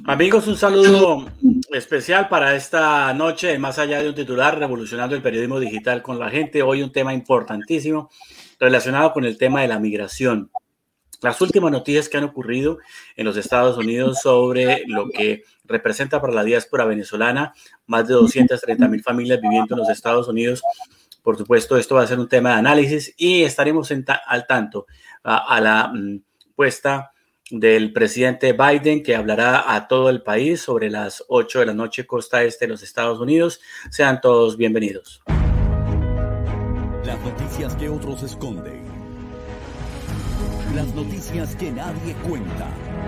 Amigos, un saludo especial para esta noche, más allá de un titular, revolucionando el periodismo digital con la gente. Hoy un tema importantísimo relacionado con el tema de la migración. Las últimas noticias que han ocurrido en los Estados Unidos sobre lo que representa para la diáspora venezolana, más de 230,000 familias viviendo en los Estados Unidos. Por supuesto, esto va a ser un tema de análisis y estaremos al tanto a la puesta del presidente Biden, que hablará a todo el país sobre las 8 de la noche, costa este de los Estados Unidos. Sean todos bienvenidos. Las noticias que otros esconden. Las noticias que nadie cuenta.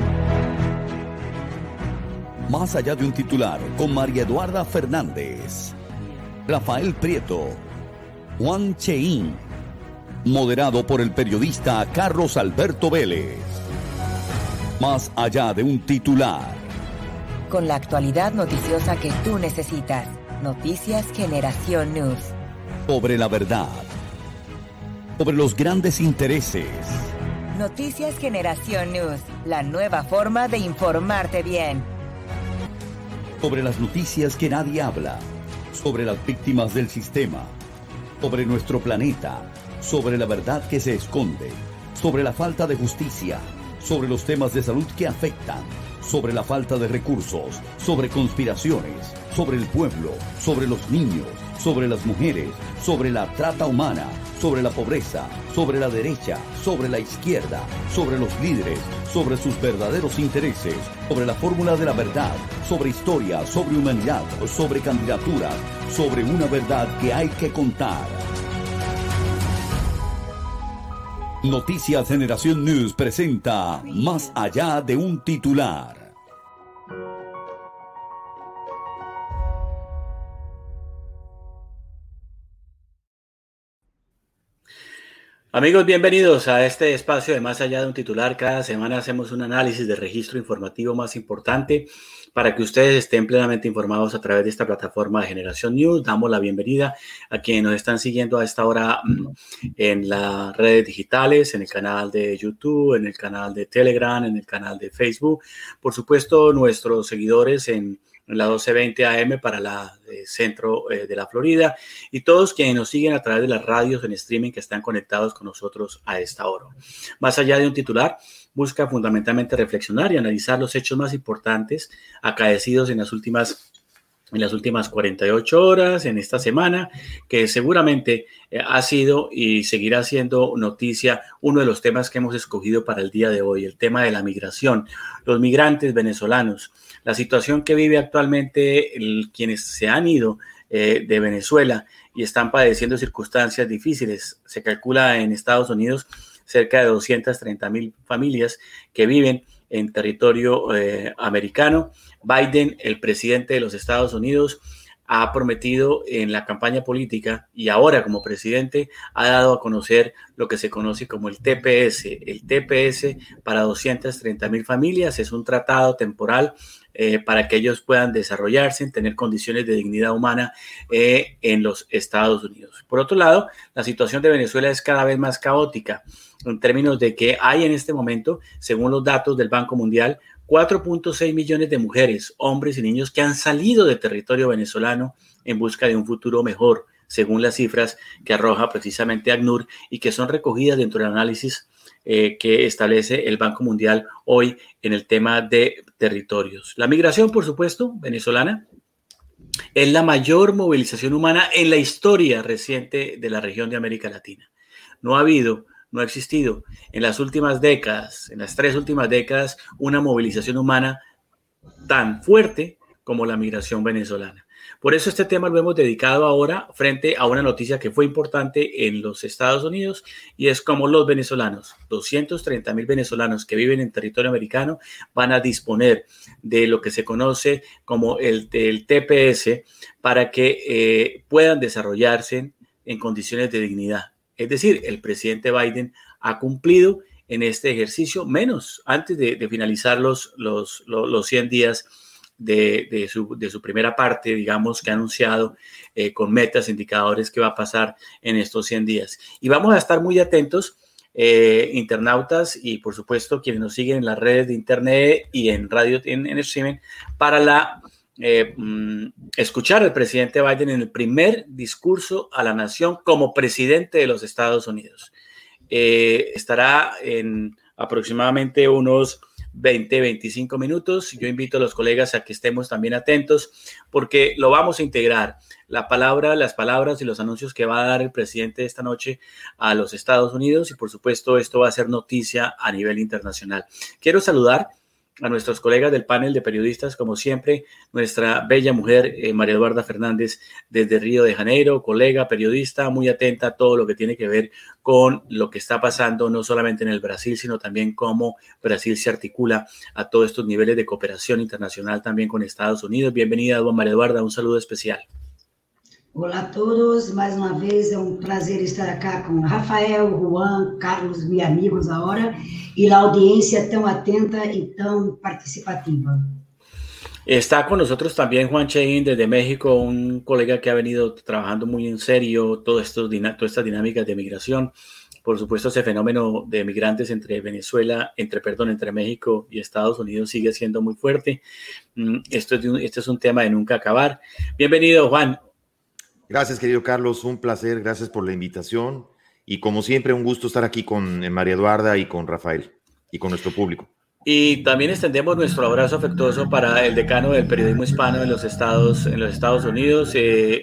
Más allá de un titular, con María Eduarda Fernández, Rafael Prieto, Juan Cheín, moderado por el periodista Carlos Alberto Vélez. Más allá de un titular. Con la actualidad noticiosa que tú necesitas. Noticias Generación News. Sobre la verdad. Sobre los grandes intereses. Noticias Generación News. La nueva forma de informarte bien. Sobre las noticias que nadie habla. Sobre las víctimas del sistema. Sobre nuestro planeta. Sobre la verdad que se esconde. Sobre la falta de justicia. Sobre los temas de salud que afectan, sobre la falta de recursos, sobre conspiraciones, sobre el pueblo, sobre los niños, sobre las mujeres, sobre la trata humana, sobre la pobreza, sobre la derecha, sobre la izquierda, sobre los líderes, sobre sus verdaderos intereses, sobre la fórmula de la verdad, sobre historia, sobre humanidad, sobre candidaturas, sobre una verdad que hay que contar. Noticias Generación News presenta Más allá de un titular. Amigos, bienvenidos a este espacio de Más allá de un titular. Cada semana hacemos un análisis de registro informativo más importante para que ustedes estén plenamente informados a través de esta plataforma de Generación News. Damos la bienvenida a quienes nos están siguiendo a esta hora en las redes digitales, en el canal de YouTube, en el canal de Telegram, en el canal de Facebook. Por supuesto, nuestros seguidores en la 1220 AM para la centro de la Florida y todos quienes nos siguen a través de las radios en streaming que están conectados con nosotros a esta hora. Más allá de un titular, busca fundamentalmente reflexionar y analizar los hechos más importantes acaecidos en las últimas 48 horas, en esta semana, que seguramente ha sido y seguirá siendo noticia uno de los temas que hemos escogido para el día de hoy, el tema de la migración, los migrantes venezolanos, la situación que vive actualmente quienes se han ido de Venezuela y están padeciendo circunstancias difíciles. Se calcula en Estados Unidos cerca de 230,000 familias que viven en territorio americano. Biden, el presidente de los Estados Unidos, ha prometido en la campaña política y ahora como presidente ha dado a conocer lo que se conoce como el TPS. El TPS para 230,000 familias es un tratado temporal para que ellos puedan desarrollarse, tener condiciones de dignidad humana en los Estados Unidos. Por otro lado, la situación de Venezuela es cada vez más caótica en términos de que hay en este momento, según los datos del Banco Mundial, 4.6 millones de mujeres, hombres y niños que han salido del territorio venezolano en busca de un futuro mejor, según las cifras que arroja precisamente ACNUR y que son recogidas dentro del análisis que establece el Banco Mundial hoy en el tema de territorios. La migración, por supuesto, venezolana, es la mayor movilización humana en la historia reciente de la región de América Latina. No ha existido en las últimas décadas, en las 3 últimas décadas, una movilización humana tan fuerte como la migración venezolana. Por eso este tema lo hemos dedicado ahora frente a una noticia que fue importante en los Estados Unidos y es como los venezolanos, 230,000 venezolanos que viven en territorio americano van a disponer de lo que se conoce como el TPS para que puedan desarrollarse en condiciones de dignidad. Es decir, el presidente Biden ha cumplido en este ejercicio menos antes de finalizar los 100 días de su primera parte, digamos, que ha anunciado con metas, indicadores que va a pasar en estos 100 días. Y vamos a estar muy atentos internautas y por supuesto quienes nos siguen en las redes de internet y en radio, en streaming, para escuchar al presidente Biden en el primer discurso a la nación como presidente de los Estados Unidos. Estará en aproximadamente unos 20-25 minutos. Yo invito a los colegas a que estemos también atentos porque lo vamos a integrar. Las palabras y los anuncios que va a dar el presidente esta noche a los Estados Unidos y por supuesto esto va a ser noticia a nivel internacional. Quiero saludar a nuestros colegas del panel de periodistas, como siempre, nuestra bella mujer María Eduarda Fernández desde Río de Janeiro, colega, periodista, muy atenta a todo lo que tiene que ver con lo que está pasando, no solamente en el Brasil, sino también cómo Brasil se articula a todos estos niveles de cooperación internacional también con Estados Unidos. Bienvenida, María Eduarda, un saludo especial. Olá a todos, mais uma vez é prazer estar acá com Rafael, Juan, Carlos, meus amigos agora, e a audiência tão atenta e tão participativa. Está con nosotros también Juan Cheín desde México, un colega que ha venido trabajando muy en serio todas estas dinámicas de migración. Por supuesto, ese fenómeno de migrantes entre México y Estados Unidos sigue siendo muy fuerte. Este es un tema de nunca acabar. Bienvenido, Juan. Gracias, querido Carlos, un placer, gracias por la invitación y como siempre un gusto estar aquí con María Eduarda y con Rafael y con nuestro público. Y también extendemos nuestro abrazo afectuoso para el decano del periodismo hispano en los Estados Unidos,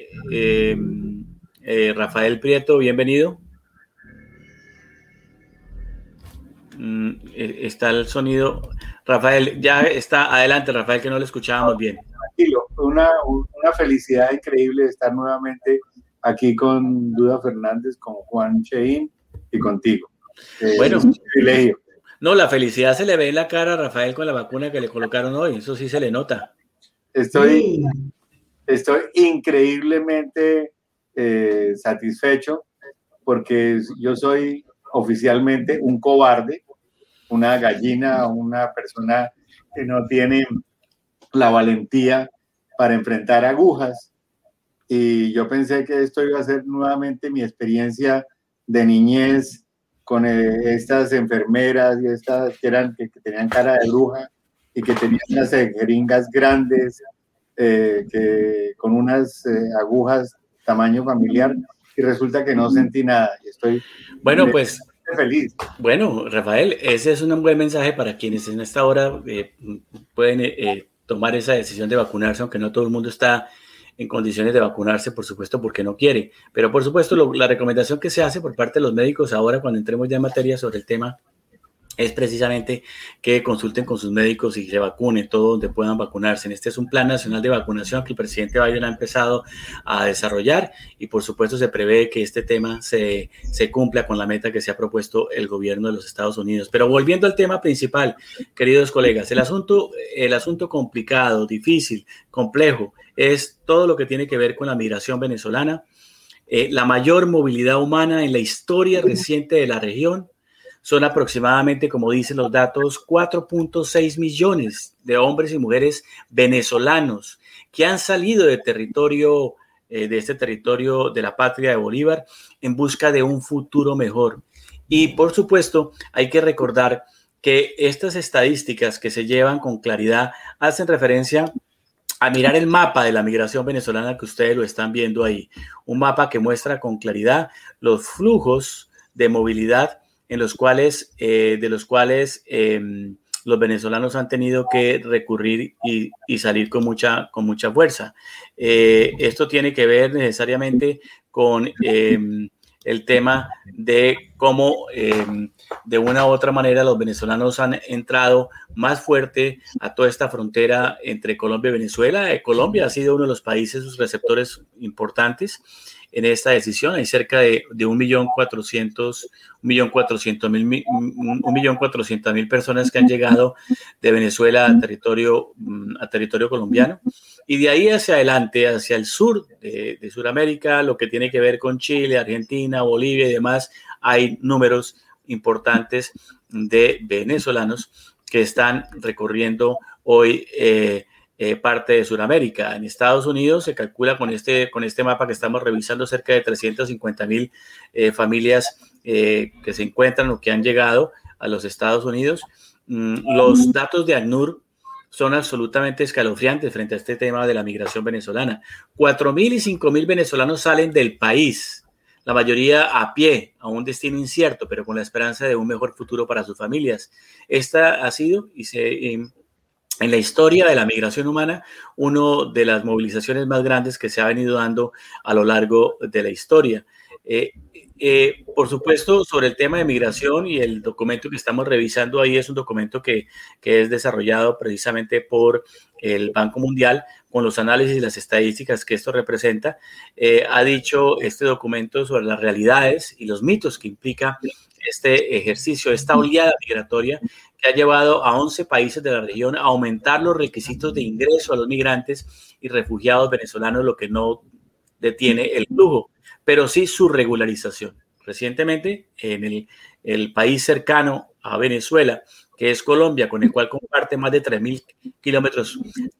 Rafael Prieto, bienvenido. Está el sonido. Rafael, ya está, adelante Rafael, que no lo escuchábamos bien. Tranquilo, una felicidad increíble estar nuevamente aquí con Duda Fernández, con Juan Cheín y contigo. Bueno, es un privilegio. No, la felicidad se le ve en la cara a Rafael con la vacuna que le colocaron hoy, eso sí se le nota. Estoy increíblemente satisfecho porque yo soy oficialmente un cobarde, una gallina, una persona que no tiene la valentía para enfrentar agujas, y yo pensé que esto iba a ser nuevamente mi experiencia de niñez con estas enfermeras y estas que tenían cara de bruja y que tenían unas jeringas grandes con unas agujas tamaño familiar, y resulta que no sentí nada y estoy pues feliz. Bueno, Rafael, ese es un buen mensaje para quienes en esta hora pueden tomar esa decisión de vacunarse, aunque no todo el mundo está en condiciones de vacunarse, por supuesto, porque no quiere. Pero, por supuesto, la recomendación que se hace por parte de los médicos ahora, cuando entremos ya en materia sobre el tema, es precisamente que consulten con sus médicos y se vacunen todo donde puedan vacunarse. Este es un plan nacional de vacunación que el presidente Biden ha empezado a desarrollar y por supuesto se prevé que este tema se cumpla con la meta que se ha propuesto el gobierno de los Estados Unidos. Pero volviendo al tema principal, queridos colegas, el asunto complicado, difícil, complejo, es todo lo que tiene que ver con la migración venezolana, la mayor movilidad humana en la historia reciente de la región. Son aproximadamente, como dicen los datos, 4.6 millones de hombres y mujeres venezolanos que han salido de este territorio de la patria de Bolívar en busca de un futuro mejor. Y por supuesto, hay que recordar que estas estadísticas que se llevan con claridad hacen referencia a mirar el mapa de la migración venezolana que ustedes lo están viendo ahí. Un mapa que muestra con claridad los flujos de movilidad de los cuales los venezolanos han tenido que recurrir y salir con mucha fuerza. Esto tiene que ver necesariamente con el tema de cómo de una u otra manera los venezolanos han entrado más fuerte a toda esta frontera entre Colombia y Venezuela. Colombia ha sido uno de los países, sus receptores importantes en esta decisión. Hay cerca de 1.400.000 personas que han llegado de Venezuela a territorio colombiano. Y de ahí hacia adelante, hacia el sur de Sudamérica, lo que tiene que ver con Chile, Argentina, Bolivia y demás, hay números importantes de venezolanos que están recorriendo hoy parte de Sudamérica. En Estados Unidos se calcula con este mapa que estamos revisando cerca de 350.000 familias que se encuentran o que han llegado a los Estados Unidos. Los datos de ACNUR son absolutamente escalofriantes frente a este tema de la migración venezolana. 4.000 y 5.000 venezolanos salen del país, la mayoría a pie, a un destino incierto, pero con la esperanza de un mejor futuro para sus familias. Esta ha sido en la historia de la migración humana, una de las movilizaciones más grandes que se ha venido dando a lo largo de la historia. Por supuesto, sobre el tema de migración y el documento que estamos revisando ahí es un documento que es desarrollado precisamente por el Banco Mundial con los análisis y las estadísticas que esto representa. Ha dicho este documento sobre las realidades y los mitos que implica este ejercicio, esta oleada migratoria que ha llevado a 11 países de la región a aumentar los requisitos de ingreso a los migrantes y refugiados venezolanos, lo que no detiene el flujo, pero sí su regularización. Recientemente, en el país cercano a Venezuela, que es Colombia, con el cual comparte más de 3.000 kilómetros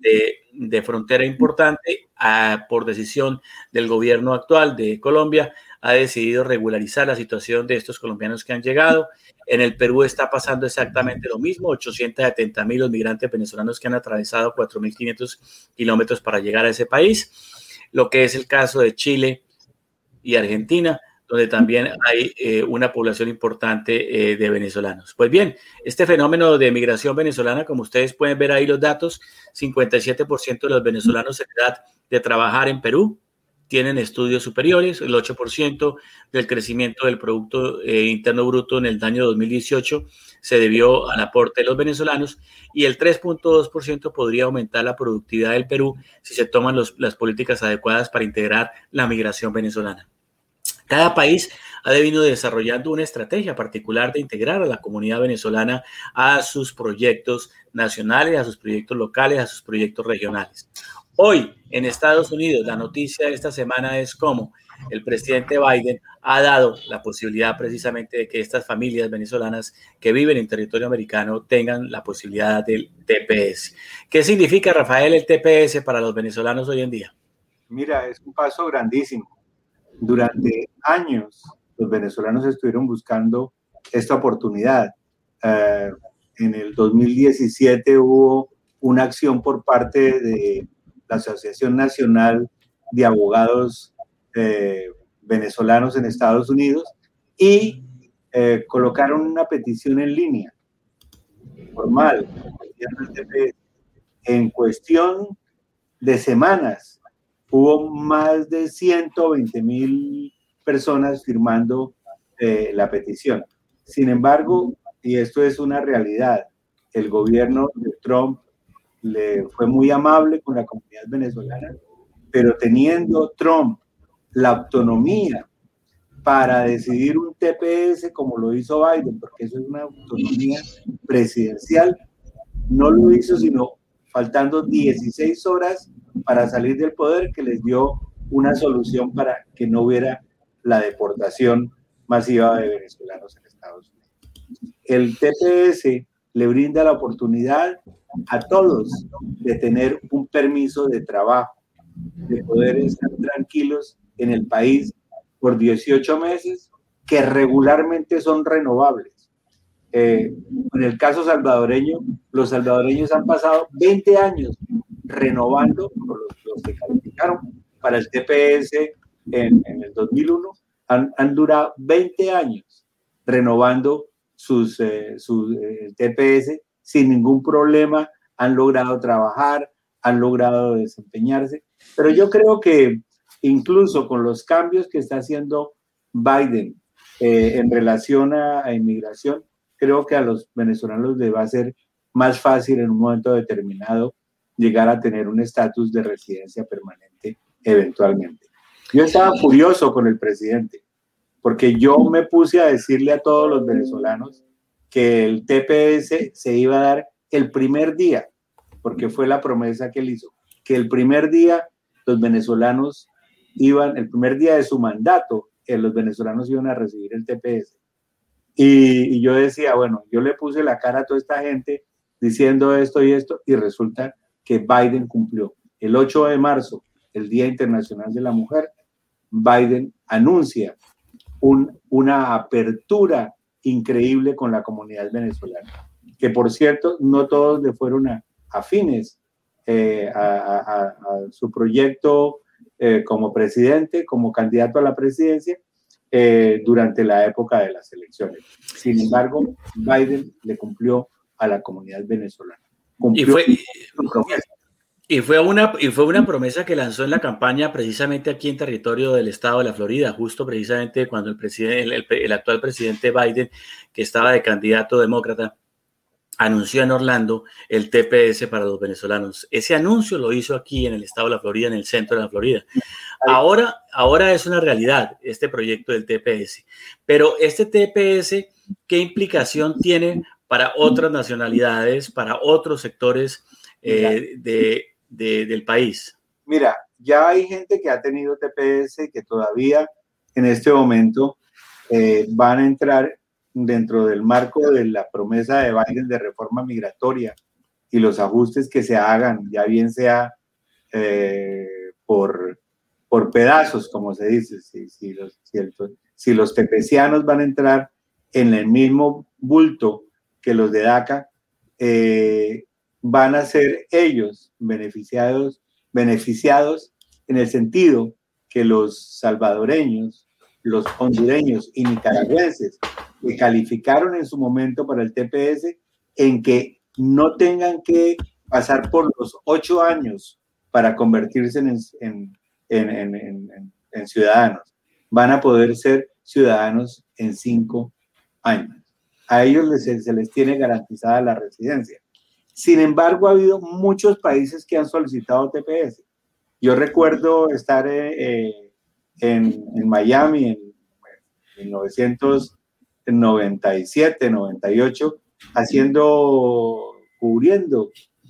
de frontera importante, por decisión del gobierno actual de Colombia, ha decidido regularizar la situación de estos colombianos que han llegado. En el Perú está pasando exactamente lo mismo, 870.000 los migrantes venezolanos que han atravesado 4.500 kilómetros para llegar a ese país, lo que es el caso de Chile y Argentina, donde también hay una población importante de venezolanos. Pues bien, este fenómeno de migración venezolana, como ustedes pueden ver ahí los datos, 57% de los venezolanos en edad de trabajar en Perú tienen estudios superiores, el 8% del crecimiento del Producto Interno Bruto en el año 2018 se debió al aporte de los venezolanos y el 3.2% podría aumentar la productividad del Perú si se toman las políticas adecuadas para integrar la migración venezolana. Cada país ha venido desarrollando una estrategia particular de integrar a la comunidad venezolana a sus proyectos nacionales, a sus proyectos locales, a sus proyectos regionales. Hoy, en Estados Unidos, la noticia de esta semana es cómo el presidente Biden ha dado la posibilidad precisamente de que estas familias venezolanas que viven en territorio americano tengan la posibilidad del TPS. ¿Qué significa, Rafael, el TPS para los venezolanos hoy en día? Mira, es un paso grandísimo. Durante años, los venezolanos estuvieron buscando esta oportunidad. En el 2017 hubo una acción por parte de la Asociación Nacional de Abogados Venezolanos en Estados Unidos y colocaron una petición en línea formal. En cuestión de semanas hubo más de 120.000 personas firmando la petición. Sin embargo, y esto es una realidad, el gobierno de Trump le fue muy amable con la comunidad venezolana, pero teniendo Trump la autonomía para decidir un TPS como lo hizo Biden, porque eso es una autonomía presidencial, no lo hizo sino faltando 16 horas para salir del poder, que les dio una solución para que no hubiera la deportación masiva de venezolanos en Estados Unidos. El TPS le brinda la oportunidad a todos de tener un permiso de trabajo, de poder estar tranquilos en el país por 18 meses, que regularmente son renovables. En el caso salvadoreño, los salvadoreños han pasado 20 años renovando, los que calificaron para el TPS en el 2001, han durado 20 años renovando su TPS sin ningún problema, han logrado trabajar, han logrado desempeñarse, pero yo creo que incluso con los cambios que está haciendo Biden en relación a inmigración, creo que a los venezolanos les va a ser más fácil en un momento determinado llegar a tener un estatus de residencia permanente eventualmente. Yo estaba furioso con el presidente, porque yo me puse a decirle a todos los venezolanos que el TPS se iba a dar el primer día, porque fue la promesa que él hizo, que el primer día los venezolanos el primer día de su mandato, los venezolanos iban a recibir el TPS. Y yo decía, bueno, yo le puse la cara a toda esta gente diciendo esto y esto, y resulta que Biden cumplió. El 8 de marzo, el Día Internacional de la Mujer, Biden anuncia una apertura increíble con la comunidad venezolana, que por cierto no todos le fueron afines a su proyecto como presidente, como candidato a la presidencia durante la época de las elecciones. Sin embargo, Biden le cumplió a la comunidad venezolana. Cumplió su promesa. Y fue una promesa que lanzó en la campaña precisamente aquí en territorio del estado de la Florida, justo precisamente cuando el actual presidente Biden, que estaba de candidato demócrata, anunció en Orlando el TPS para los venezolanos. Ese anuncio lo hizo aquí en el estado de la Florida, en el centro de la Florida. Ahora es una realidad este proyecto del TPS. Pero este TPS, ¿qué implicación tiene para otras nacionalidades, para otros sectores del país? Mira, ya hay gente que ha tenido TPS que todavía en este momento van a entrar dentro del marco de la promesa de Biden de reforma migratoria y los ajustes que se hagan, ya bien sea por pedazos, como se dice, si los tepecianos van a entrar en el mismo bulto que los de DACA, van a ser ellos beneficiados en el sentido que los salvadoreños, los hondureños y nicaragüenses que calificaron en su momento para el TPS, en que no tengan que pasar por los 8 años para convertirse en ciudadanos. Van a poder ser ciudadanos en 5 años. A ellos se les tiene garantizada la residencia. Sin embargo, ha habido muchos países que han solicitado TPS. Yo recuerdo estar en Miami en 1997, 98, cubriendo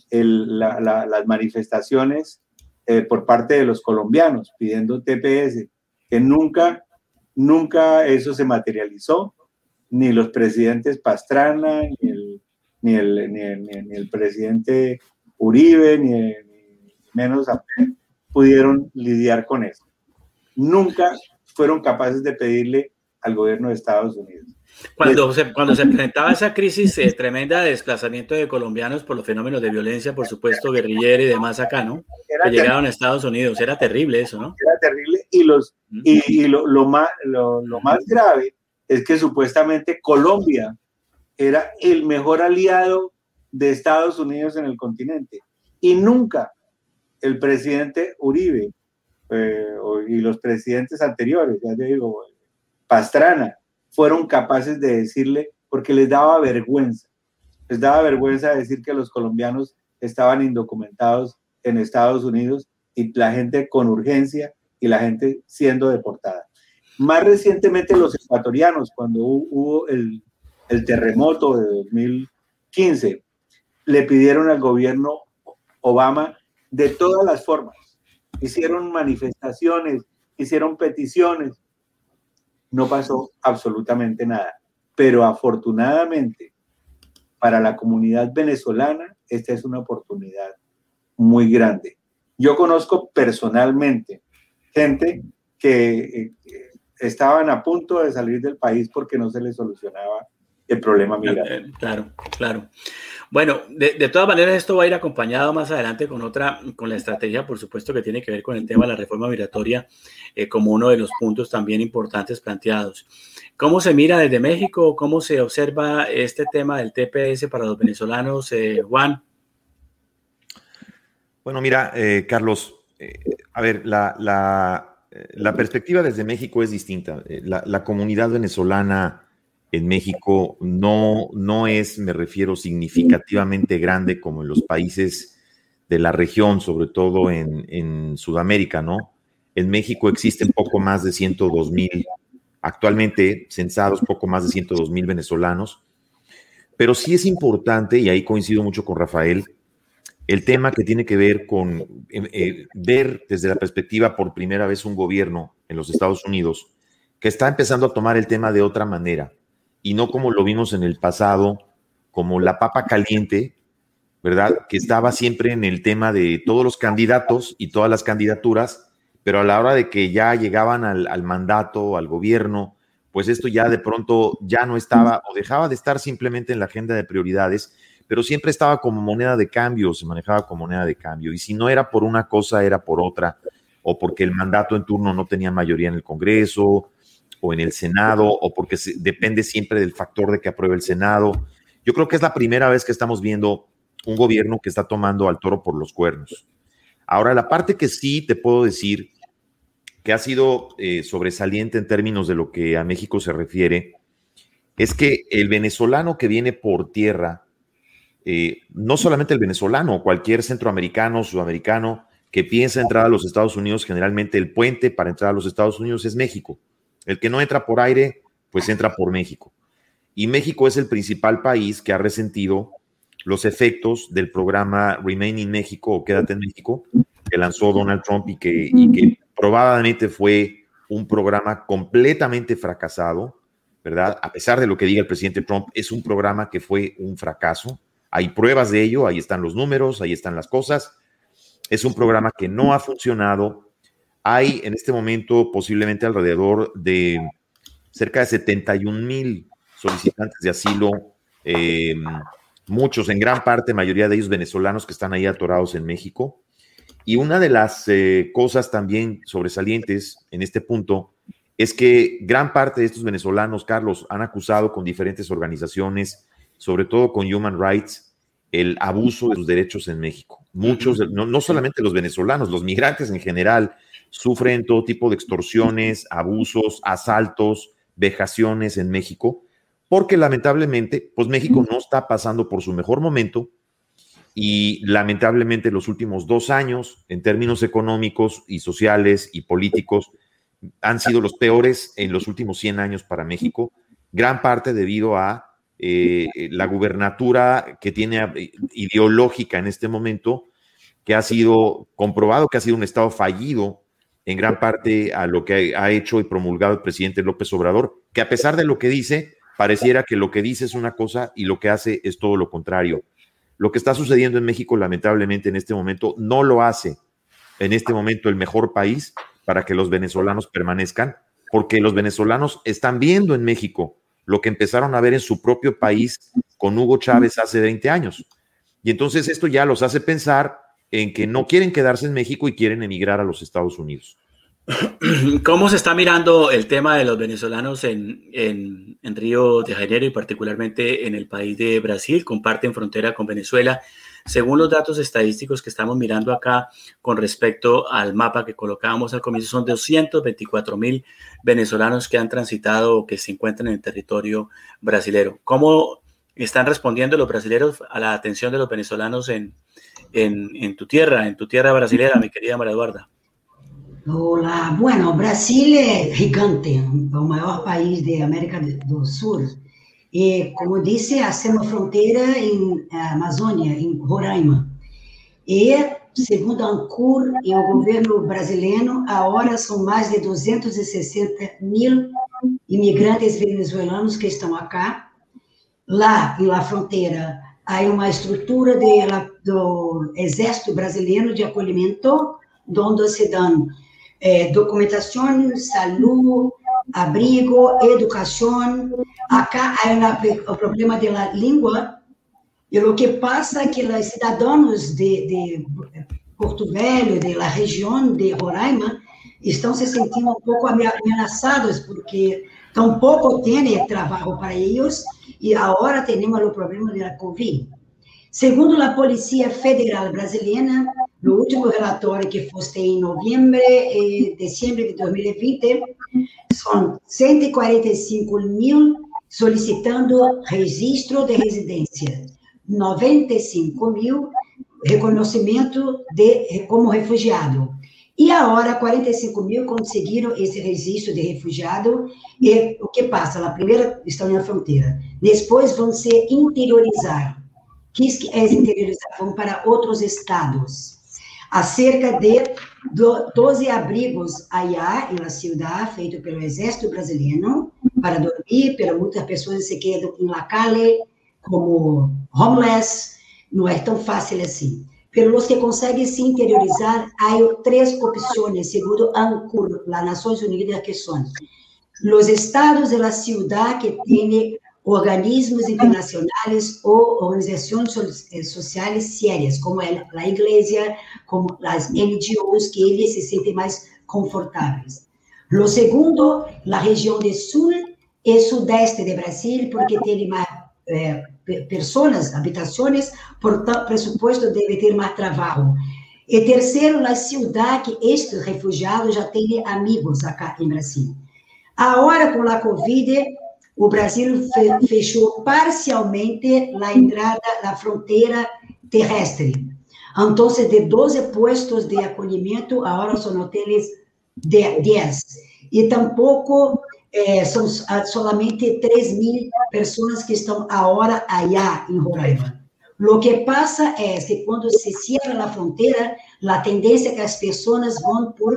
las manifestaciones por parte de los colombianos pidiendo TPS, que nunca eso se materializó, ni los presidentes Pastrana, ni el presidente Uribe, ni menos pudieron lidiar con eso. Nunca fueron capaces de pedirle al gobierno de Estados Unidos. Cuando se presentaba esa crisis tremenda de desplazamiento de colombianos por los fenómenos de violencia, por supuesto, guerrillera y demás acá, ¿no? Que llegaron a Estados Unidos. Era terrible eso, ¿no? Era terrible y lo más grave es que supuestamente Colombia era el mejor aliado de Estados Unidos en el continente. Y nunca el presidente Uribe y los presidentes anteriores, ya te digo, Pastrana, fueron capaces de decirle, porque les daba vergüenza decir que los colombianos estaban indocumentados en Estados Unidos y la gente con urgencia y la gente siendo deportada. Más recientemente los ecuatorianos, cuando hubo el terremoto de 2015, le pidieron al gobierno Obama de todas las formas. Hicieron manifestaciones, hicieron peticiones. No pasó absolutamente nada. Pero afortunadamente, para la comunidad venezolana, esta es una oportunidad muy grande. Yo conozco personalmente gente que estaban a punto de salir del país porque no se les solucionaba el problema migratorio. Claro. Bueno, de todas maneras esto va a ir acompañado más adelante con la estrategia, por supuesto, que tiene que ver con el tema de la reforma migratoria como uno de los puntos también importantes planteados. ¿Cómo se mira desde México? ¿Cómo se observa este tema del TPS para los venezolanos, Juan? Bueno, mira, Carlos, a ver, la perspectiva desde México es distinta. La comunidad venezolana en México no es, me refiero, significativamente grande como en los países de la región, sobre todo en Sudamérica, ¿no? En México existen poco más de 102,000, actualmente censados poco más de 102,000 venezolanos, pero sí es importante, y ahí coincido mucho con Rafael, el tema que tiene que ver con ver desde la perspectiva por primera vez un gobierno en los Estados Unidos que está empezando a tomar el tema de otra manera y no como lo vimos en el pasado, como la papa caliente, ¿verdad? Que estaba siempre en el tema de todos los candidatos y todas las candidaturas, pero a la hora de que ya llegaban al mandato, al gobierno, pues esto ya de pronto ya no estaba o dejaba de estar simplemente en la agenda de prioridades, pero siempre estaba como moneda de cambio, se manejaba como moneda de cambio. Y si no era por una cosa, era por otra, o porque el mandato en turno no tenía mayoría en el Congreso o en el Senado, o porque depende siempre del factor de que apruebe el Senado. Yo creo que es la primera vez que estamos viendo un gobierno que está tomando al toro por los cuernos. Ahora, la parte que sí te puedo decir que ha sido sobresaliente en términos de lo que a México se refiere, es que el venezolano que viene por tierra, no solamente el venezolano, cualquier centroamericano, sudamericano que piensa entrar a los Estados Unidos, generalmente el puente para entrar a los Estados Unidos es México. El que no entra por aire, pues entra por México. Y México es el principal país que ha resentido los efectos del programa Remain in México o Quédate en México, que lanzó Donald Trump y que probablemente fue un programa completamente fracasado, ¿verdad? A pesar de lo que diga el presidente Trump, es un programa que fue un fracaso. Hay pruebas de ello, ahí están los números, ahí están las cosas. Es un programa que no ha funcionado. Hay en este momento posiblemente alrededor de cerca de 71,000 solicitantes de asilo, muchos, en gran parte, mayoría de ellos venezolanos que están ahí atorados en México. Y una de las cosas también sobresalientes en este punto es que gran parte de estos venezolanos, Carlos, han acusado con diferentes organizaciones, sobre todo con Human Rights, el abuso de sus derechos en México. Muchos, no solamente los venezolanos, los migrantes en general sufren todo tipo de extorsiones, abusos, asaltos, vejaciones en México, porque lamentablemente, pues México no está pasando por su mejor momento y lamentablemente los últimos 2 años, en términos económicos y sociales y políticos, han sido los peores en los últimos 100 años para México, gran parte debido a la gubernatura que tiene ideológica en este momento, que ha sido comprobado que ha sido un Estado fallido en gran parte a lo que ha hecho y promulgado el presidente López Obrador, que a pesar de lo que dice, pareciera que lo que dice es una cosa y lo que hace es todo lo contrario. Lo que está sucediendo en México, lamentablemente, en este momento, no lo hace en este momento el mejor país para que los venezolanos permanezcan, porque los venezolanos están viendo en México lo que empezaron a ver en su propio país con Hugo Chávez hace 20 años. Y entonces esto ya los hace pensar en que no quieren quedarse en México y quieren emigrar a los Estados Unidos. ¿Cómo se está mirando el tema de los venezolanos en Río de Janeiro y particularmente en el país de Brasil? Comparten frontera con Venezuela. Según los datos estadísticos que estamos mirando acá con respecto al mapa que colocábamos al comienzo, son 224,000 venezolanos que han transitado o que se encuentran en el territorio brasilero. ¿Cómo están respondiendo los brasileros a la atención de los venezolanos en tu tierra brasilera, mi querida María Eduarda? Olá, bueno, Brasil é gigante, é o maior país da América do Sul. E, como disse, hacemos fronteira em Amazônia, em Roraima. E, segundo a ANCUR e o governo brasileiro, agora são mais de 260,000 imigrantes venezuelanos que estão acá. Lá, na fronteira, há uma estrutura do Exército Brasileiro de acolhimento, onde se dão documentação, saúde, abrigo, educação. Acá há o problema da língua, e o que passa é que os cidadãos de Porto Velho, da região de Roraima, estão se sentindo um pouco ameaçados, porque tampouco tem trabalho para eles, e agora temos o problema da Covid. Segundo a Polícia Federal Brasileira, no último relatório que foi em novembro e dezembro de 2020, são 145,000 solicitando registro de residência, 95,000 reconhecimento como refugiado. E agora, 45,000 conseguiram esse registro de refugiado. E o que passa? Na primeira estão na fronteira. Depois vão se interiorizar. O que é interiorizar? Vão para outros estados. Há cerca de 12 abrigos allá na cidade, feito pelo Exército Brasileiro, para dormir, pero muitas pessoas se quedam na calle, como homeless, não é tão fácil assim. Pero os que conseguem se interiorizar, há 3 opções, segundo a ANCUR, las Nações Unidas, que são los estados de la ciudad que tienen organismos internacionales o organizaciones sociales serias, como la iglesia, como las NGOs, que ellos se sienten más confortables. Lo segundo, la región de sur y sudeste de Brasil, porque tiene más personas, habitaciones, por tanto, presupuesto debe ter mais trabalho. E terceiro, na ciudad que estes refugiados já têm amigos acá em Brasil. Agora, com a Covid, o Brasil fechou parcialmente a entrada da fronteira terrestre. Então, de 12 puestos de acolhimento, agora são hotéis de 10. E tampouco são solamente 3.000 pessoas que estão agora allá em Roraima. O que passa é que quando se cierra a fronteira, a tendência é que as pessoas vão por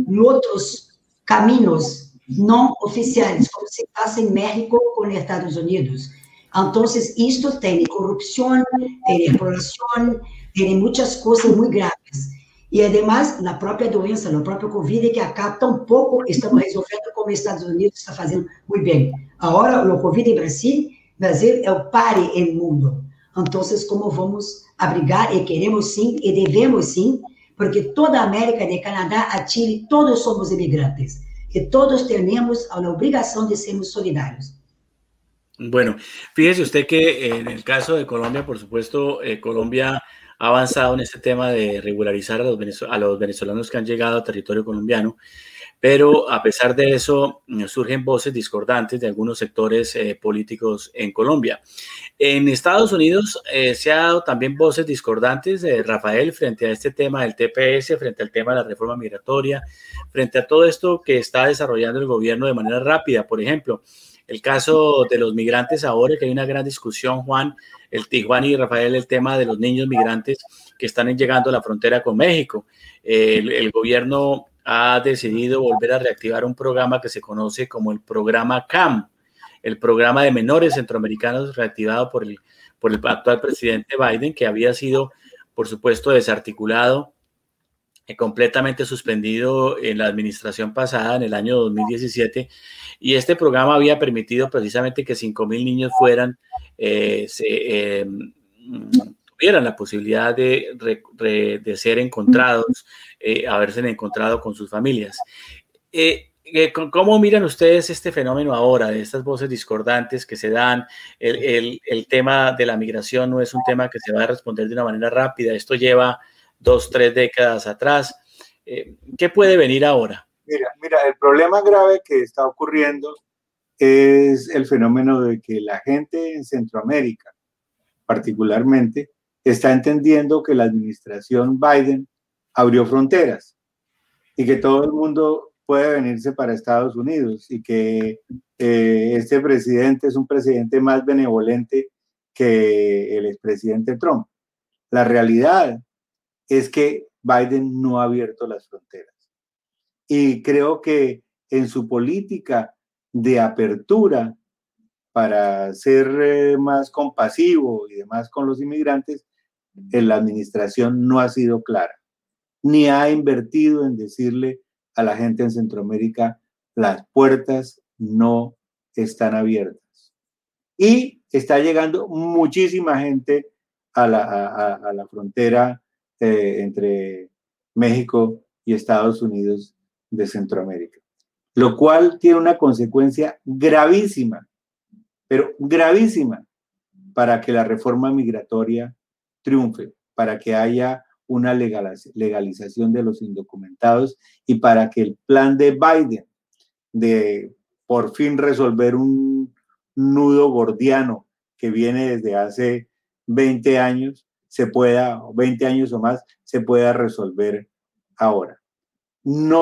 outros caminhos não oficiais, como se passa em México com os Estados Unidos. Então, isto tem corrupção, tem exploração, tem muitas coisas muito graves. E, además, na própria doença, na própria Covid, que acá tampouco estamos resolvendo como os Estados Unidos está fazendo muito bem. Agora, o Covid em Brasil é o pare no mundo. Então, como vamos abrigar, e queremos sim, e devemos sim, porque toda a América, de Canadá a Chile, todos somos imigrantes. Y todos tenemos la obligación de ser solidarios. Bueno, fíjese usted que en el caso de Colombia, por supuesto, Colombia ha avanzado en este tema de regularizar a los venezolanos que han llegado a territorio colombiano, pero a pesar de eso surgen voces discordantes de algunos sectores políticos en Colombia. En Estados Unidos se ha dado también voces discordantes de Rafael frente a este tema del TPS, frente al tema de la reforma migratoria, frente a todo esto que está desarrollando el gobierno de manera rápida. Por ejemplo, el caso de los migrantes ahora, que hay una gran discusión, Juan y Rafael, el tema de los niños migrantes que están llegando a la frontera con México. El gobierno ha decidido volver a reactivar un programa que se conoce como el programa CAM, el programa de menores centroamericanos reactivado por el actual presidente Biden, que había sido, por supuesto, desarticulado, completamente suspendido en la administración pasada, en el año 2017, y este programa había permitido precisamente que 5,000 niños tuvieran la posibilidad de ser encontrados, haberse encontrado con sus familias. ¿Cómo miran ustedes este fenómeno ahora, de estas voces discordantes que se dan? El tema de la migración no es un tema que se va a responder de una manera rápida. Esto lleva 2, 3 décadas atrás. ¿Qué puede venir ahora? Mira, el problema grave que está ocurriendo es el fenómeno de que la gente en Centroamérica, particularmente, está entendiendo que la administración Biden abrió fronteras y que todo el mundo puede venirse para Estados Unidos y que este presidente es un presidente más benevolente que el expresidente Trump. La realidad es que Biden no ha abierto las fronteras. Y creo que en su política de apertura para ser más compasivo y demás con los inmigrantes, la administración no ha sido clara, ni ha invertido en decirle a la gente en Centroamérica, las puertas no están abiertas. Y está llegando muchísima gente a la frontera entre México y Estados Unidos de Centroamérica, lo cual tiene una consecuencia gravísima, pero gravísima, para que la reforma migratoria triunfe, para que haya una legalización de los indocumentados y para que el plan de Biden de por fin resolver un nudo gordiano que viene desde hace 20 años, o 20 años o más, se pueda resolver ahora. No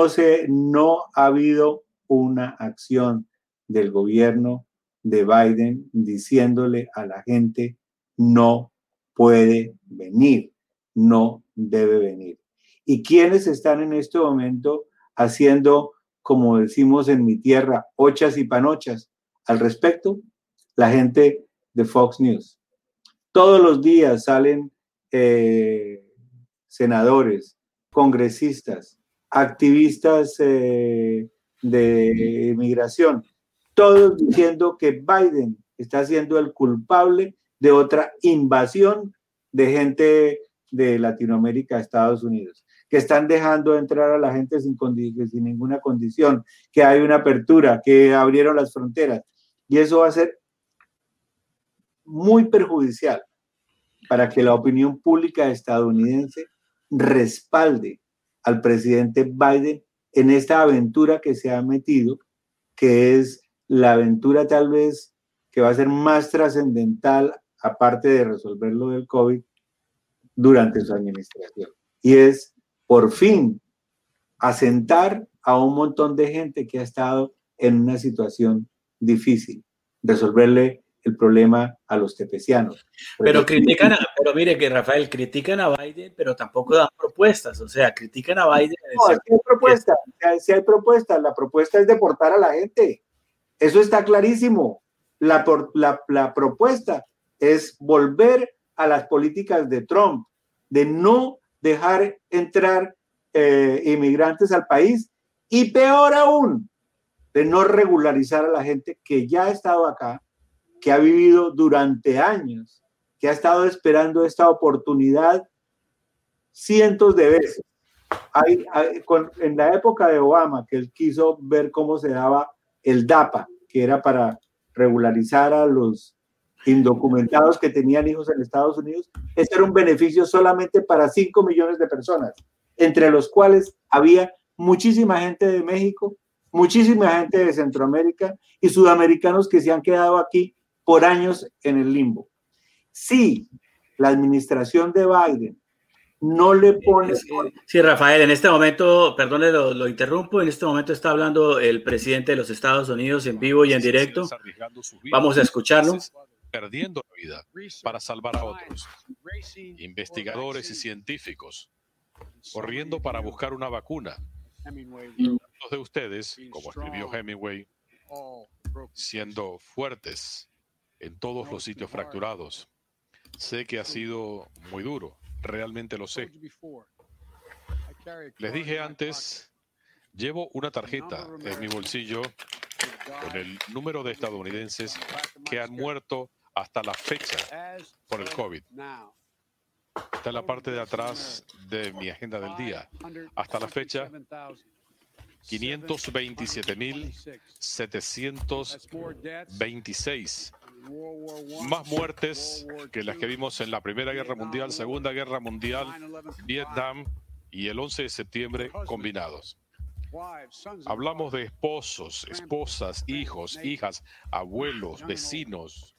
ha habido una acción del gobierno de Biden diciéndole a la gente no puede venir, no debe venir. ¿Y quiénes están en este momento haciendo, como decimos en mi tierra, ochas y panochas al respecto? La gente de Fox News. Todos los días salen senadores, congresistas, activistas de inmigración, todos diciendo que Biden está siendo el culpable de otra invasión de gente de Latinoamérica a Estados Unidos, que están dejando entrar a la gente sin ninguna condición, que hay una apertura, que abrieron las fronteras, y eso va a ser muy perjudicial para que la opinión pública estadounidense respalde al presidente Biden en esta aventura que se ha metido, que es la aventura tal vez que va a ser más trascendental, aparte de resolver lo del COVID, durante su administración. Y es, por fin, asentar a un montón de gente que ha estado en una situación difícil, resolverle el problema a los tepecianos. Pero mire que Rafael, critican a Biden, pero tampoco dan propuestas, o sea, critican a Biden. No, es que hay propuestas, sí hay propuestas, la propuesta es deportar a la gente, eso está clarísimo. La propuesta es volver a las políticas de Trump, de no dejar entrar inmigrantes al país, y peor aún, de no regularizar a la gente que ya ha estado acá, que ha vivido durante años, que ha estado esperando esta oportunidad cientos de veces. En la época de Obama, que él quiso ver cómo se daba el DAPA, que era para regularizar a los indocumentados que tenían hijos en Estados Unidos, ese era un beneficio solamente para 5 millones de personas, entre los cuales había muchísima gente de México, muchísima gente de Centroamérica y sudamericanos que se han quedado aquí por años en el limbo. Si la administración de Biden no le pone... Sí, Rafael, en este momento, perdone, lo interrumpo, en este momento está hablando el presidente de los Estados Unidos en vivo y en directo. Vamos a escucharlo. Perdiendo la vida para salvar a otros. Investigadores y científicos corriendo para buscar una vacuna. Y muchos de ustedes, como escribió Hemingway, siendo fuertes en todos los sitios fracturados. Sé que ha sido muy duro, realmente lo sé. Les dije antes, llevo una tarjeta en mi bolsillo con el número de estadounidenses que han muerto hasta la fecha por el COVID. Está en la parte de atrás de mi agenda del día. Hasta la fecha, 527.726. Más muertes que las que vimos en la Primera Guerra Mundial, Segunda Guerra Mundial, Vietnam y el 11 de septiembre combinados. Hablamos de esposos, esposas, hijos, hijas, abuelos, vecinos,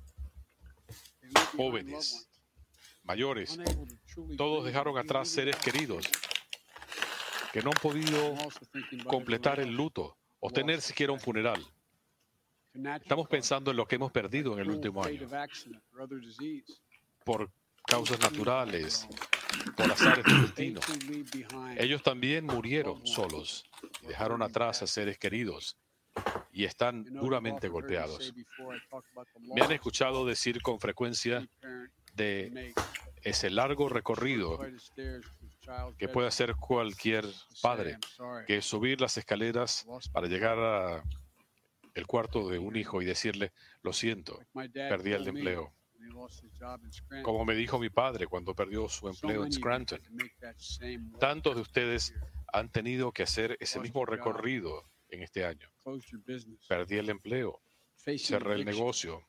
jóvenes, mayores. Todos dejaron atrás seres queridos que no han podido completar el luto o tener siquiera un funeral. Estamos pensando en lo que hemos perdido en el último año por causas naturales, por azares del destino. Ellos también murieron solos, dejaron atrás a seres queridos y están duramente golpeados. Me han escuchado decir con frecuencia de ese largo recorrido que puede hacer cualquier padre, que es subir las escaleras para llegar a el cuarto de un hijo y decirle, lo siento, perdí el empleo. Como me dijo mi padre cuando perdió su empleo en Scranton. Tantos de ustedes han tenido que hacer ese mismo recorrido en este año. Perdí el empleo, cerré el negocio,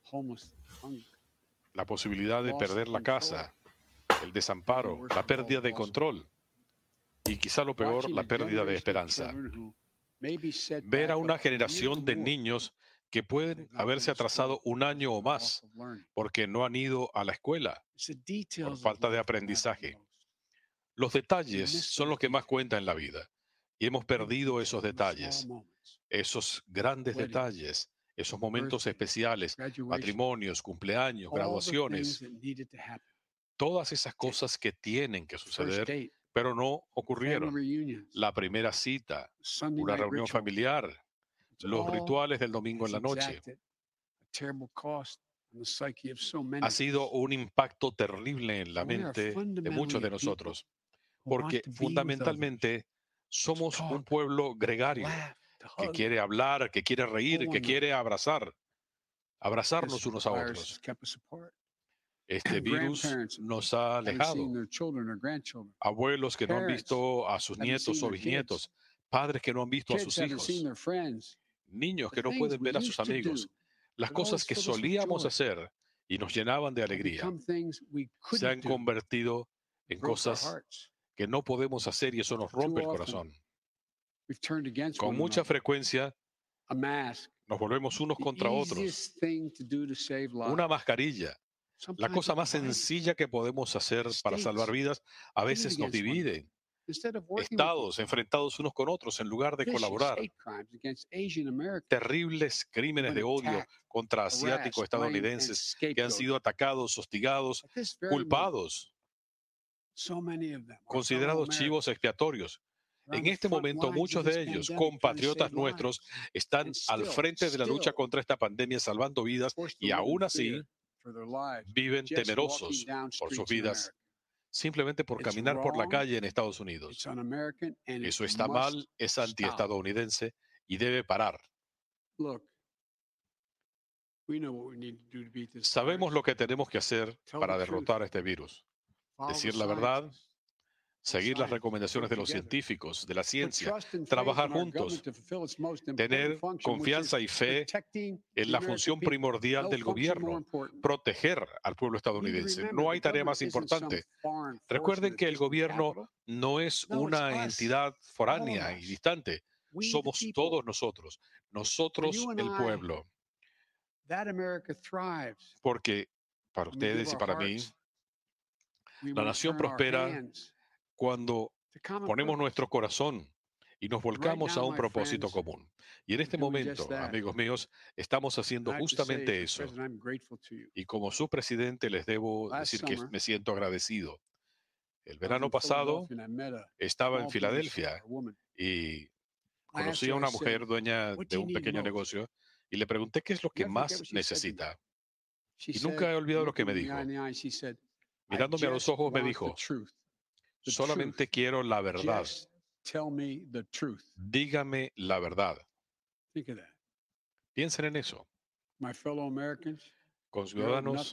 la posibilidad de perder la casa, el desamparo, la pérdida de control y quizá lo peor, la pérdida de esperanza. Ver a una generación de niños que pueden haberse atrasado un año o más porque no han ido a la escuela por falta de aprendizaje. Los detalles son lo que más cuenta en la vida y hemos perdido esos detalles, esos grandes detalles, esos momentos especiales, matrimonios, cumpleaños, graduaciones, todas esas cosas que tienen que suceder, pero no ocurrieron. La primera cita, una reunión familiar, los rituales del domingo en la noche. Ha sido un impacto terrible en la mente de muchos de nosotros, porque fundamentalmente Somos un pueblo gregario que quiere hablar, que quiere reír, que quiere abrazarnos unos a otros. Este virus nos ha alejado. Abuelos que no han visto a sus nietos o bisnietos, padres que no han visto a sus hijos, niños que no pueden ver a sus amigos. Las cosas que solíamos hacer y nos llenaban de alegría se han convertido en cosas que no podemos hacer y eso nos rompe el corazón. Con mucha frecuencia nos volvemos unos contra otros. Una mascarilla, la cosa más sencilla que podemos hacer para salvar vidas, a veces nos divide. Estados enfrentados unos con otros en lugar de colaborar. Terribles crímenes de odio contra asiáticos estadounidenses que han sido atacados, hostigados, culpados, considerados chivos expiatorios. En este momento, muchos de ellos, compatriotas nuestros, están al frente de la lucha contra esta pandemia, salvando vidas y aún así viven temerosos por sus vidas, simplemente por caminar por la calle en Estados Unidos. Eso está mal, es antiestadounidense y debe parar. Sabemos lo que tenemos que hacer para derrotar este virus. Decir la verdad, seguir las recomendaciones de los científicos, de la ciencia, trabajar juntos, tener confianza y fe en la función primordial del gobierno, proteger al pueblo estadounidense. No hay tarea más importante. Recuerden que el gobierno no es una entidad foránea y distante. Somos todos nosotros el pueblo. Porque para ustedes y para mí, la nación prospera cuando ponemos nuestro corazón y nos volcamos a un propósito común. Y en este momento, amigos míos, estamos haciendo justamente eso. Y como su presidente les debo decir que me siento agradecido. El verano pasado estaba en Filadelfia y conocí a una mujer dueña de un pequeño negocio y le pregunté qué es lo que más necesita. Y nunca he olvidado lo que me dijo. Mirándome a los ojos me dijo: solamente quiero la verdad. Dígame la verdad. Piensen en eso. Conciudadanos,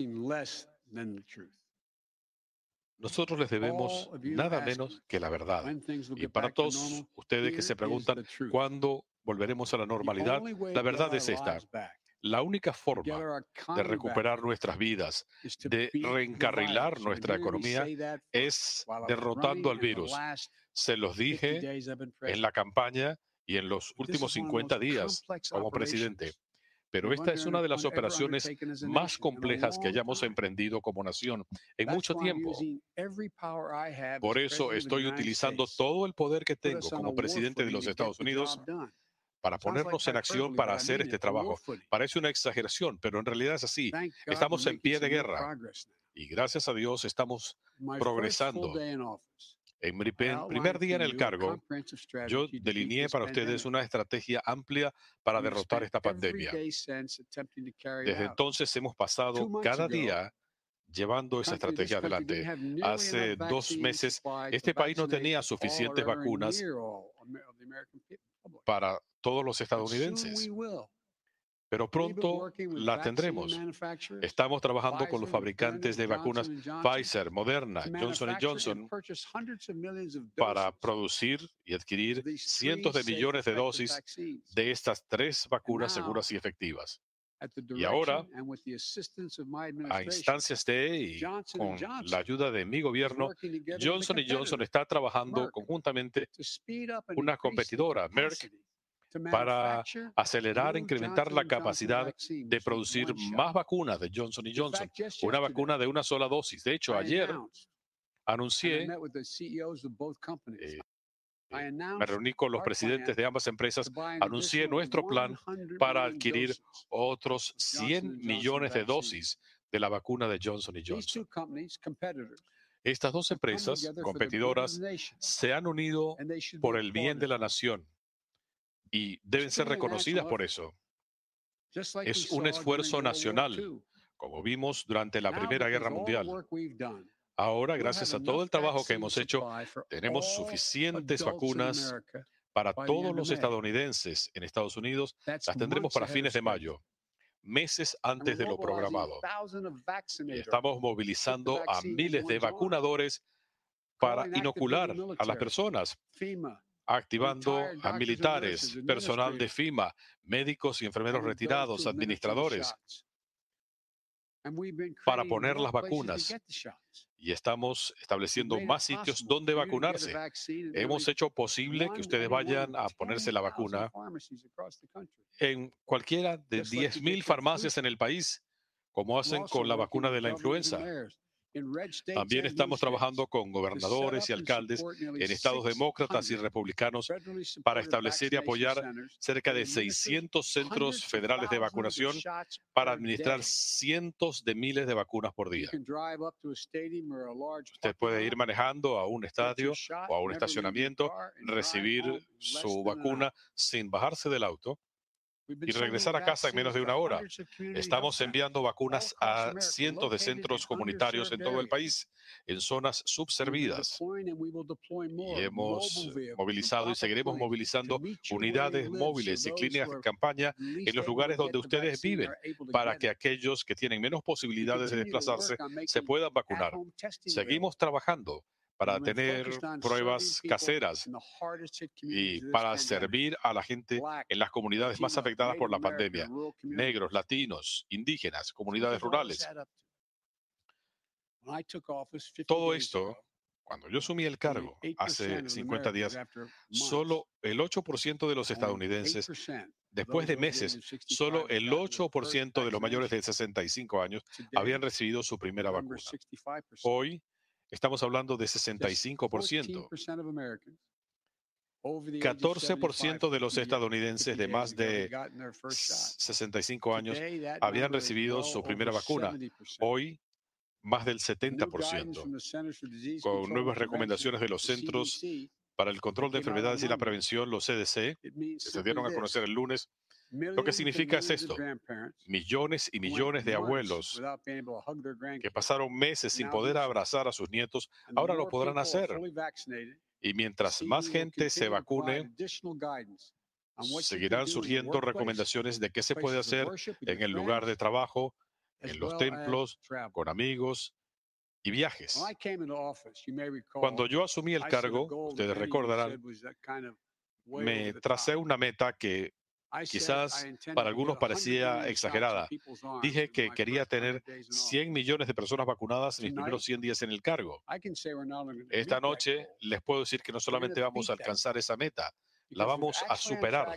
nosotros les debemos nada menos que la verdad. Y para todos ustedes que se preguntan cuándo volveremos a la normalidad, la verdad es esta. La única forma de recuperar nuestras vidas, de reencarrilar nuestra economía, es derrotando al virus. Se los dije en la campaña y en los últimos 50 días como presidente. Pero esta es una de las operaciones más complejas que hayamos emprendido como nación en mucho tiempo. Por eso estoy utilizando todo el poder que tengo como presidente de los Estados Unidos para ponernos en acción para hacer este trabajo. Parece una exageración, pero en realidad es así. Estamos en pie de guerra y gracias a Dios estamos progresando. En mi primer día en el cargo, yo delineé para ustedes una estrategia amplia para derrotar esta pandemia. Desde entonces hemos pasado cada día llevando esa estrategia adelante. Hace 2 meses, este país no tenía suficientes vacunas para todos los estadounidenses. Pero pronto la tendremos. Estamos trabajando con los fabricantes de vacunas Pfizer, Moderna, Johnson & Johnson para producir y adquirir cientos de millones de dosis de estas 3 vacunas seguras y efectivas. Y ahora, a instancias de y con la ayuda de mi gobierno, Johnson & Johnson está trabajando conjuntamente una competidora, Merck, para acelerar e incrementar la capacidad de producir más vacunas de Johnson & Johnson, una vacuna de una sola dosis. De hecho, ayer anuncié, me reuní con los presidentes de ambas empresas, anuncié nuestro plan para adquirir otros 100 millones de dosis de la vacuna de Johnson & Johnson. Estas 2 empresas competidoras se han unido por el bien de la nación y deben ser reconocidas por eso. Es un esfuerzo nacional, como vimos durante la Primera Guerra Mundial. Ahora, gracias a todo el trabajo que hemos hecho, tenemos suficientes vacunas para todos los estadounidenses en Estados Unidos. Las tendremos para fines de mayo, meses antes de lo programado. Y estamos movilizando a miles de vacunadores para inocular a las personas, activando a militares, personal de FEMA, médicos y enfermeros retirados, administradores, para poner las vacunas. Y estamos estableciendo más sitios donde vacunarse. Hemos hecho posible que ustedes vayan a ponerse la vacuna en cualquiera de 10,000 farmacias en el país, como hacen con la vacuna de la influenza. También estamos trabajando con gobernadores y alcaldes en estados demócratas y republicanos para establecer y apoyar cerca de 600 centros federales de vacunación para administrar cientos de miles de vacunas por día. Usted puede ir manejando a un estadio o a un estacionamiento, recibir su vacuna sin bajarse del auto y regresar a casa en menos de una hora. Estamos enviando vacunas a cientos de centros comunitarios en todo el país, en zonas subservidas. Y hemos movilizado y seguiremos movilizando unidades móviles y clínicas de campaña en los lugares donde ustedes viven, para que aquellos que tienen menos posibilidades de desplazarse se puedan vacunar. Seguimos trabajando para tener pruebas caseras y para servir a la gente en las comunidades más afectadas por la pandemia: negros, latinos, indígenas, comunidades rurales. Todo esto, cuando yo asumí el cargo hace 50 días, solo el 8% de los estadounidenses, después de meses, solo el 8% de los mayores de 65 años habían recibido su primera vacuna. Hoy, estamos hablando de 65%. 14% de los estadounidenses de más de 65 años habían recibido su primera vacuna. Hoy, más del 70%. Con nuevas recomendaciones de los Centros para el Control de Enfermedades y la Prevención, los CDC, que se dieron a conocer el lunes, lo que significa es esto: millones y millones de abuelos que pasaron meses sin poder abrazar a sus nietos, ahora lo podrán hacer. Y mientras más gente se vacune, seguirán surgiendo recomendaciones de qué se puede hacer en el lugar de trabajo, en los templos, con amigos y viajes. Cuando yo asumí el cargo, ustedes recordarán, me tracé una meta que quizás para algunos parecía exagerada. Dije que quería tener 100 millones de personas vacunadas en mis primeros 100 días en el cargo. Esta noche les puedo decir que no solamente vamos a alcanzar esa meta, la vamos a superar,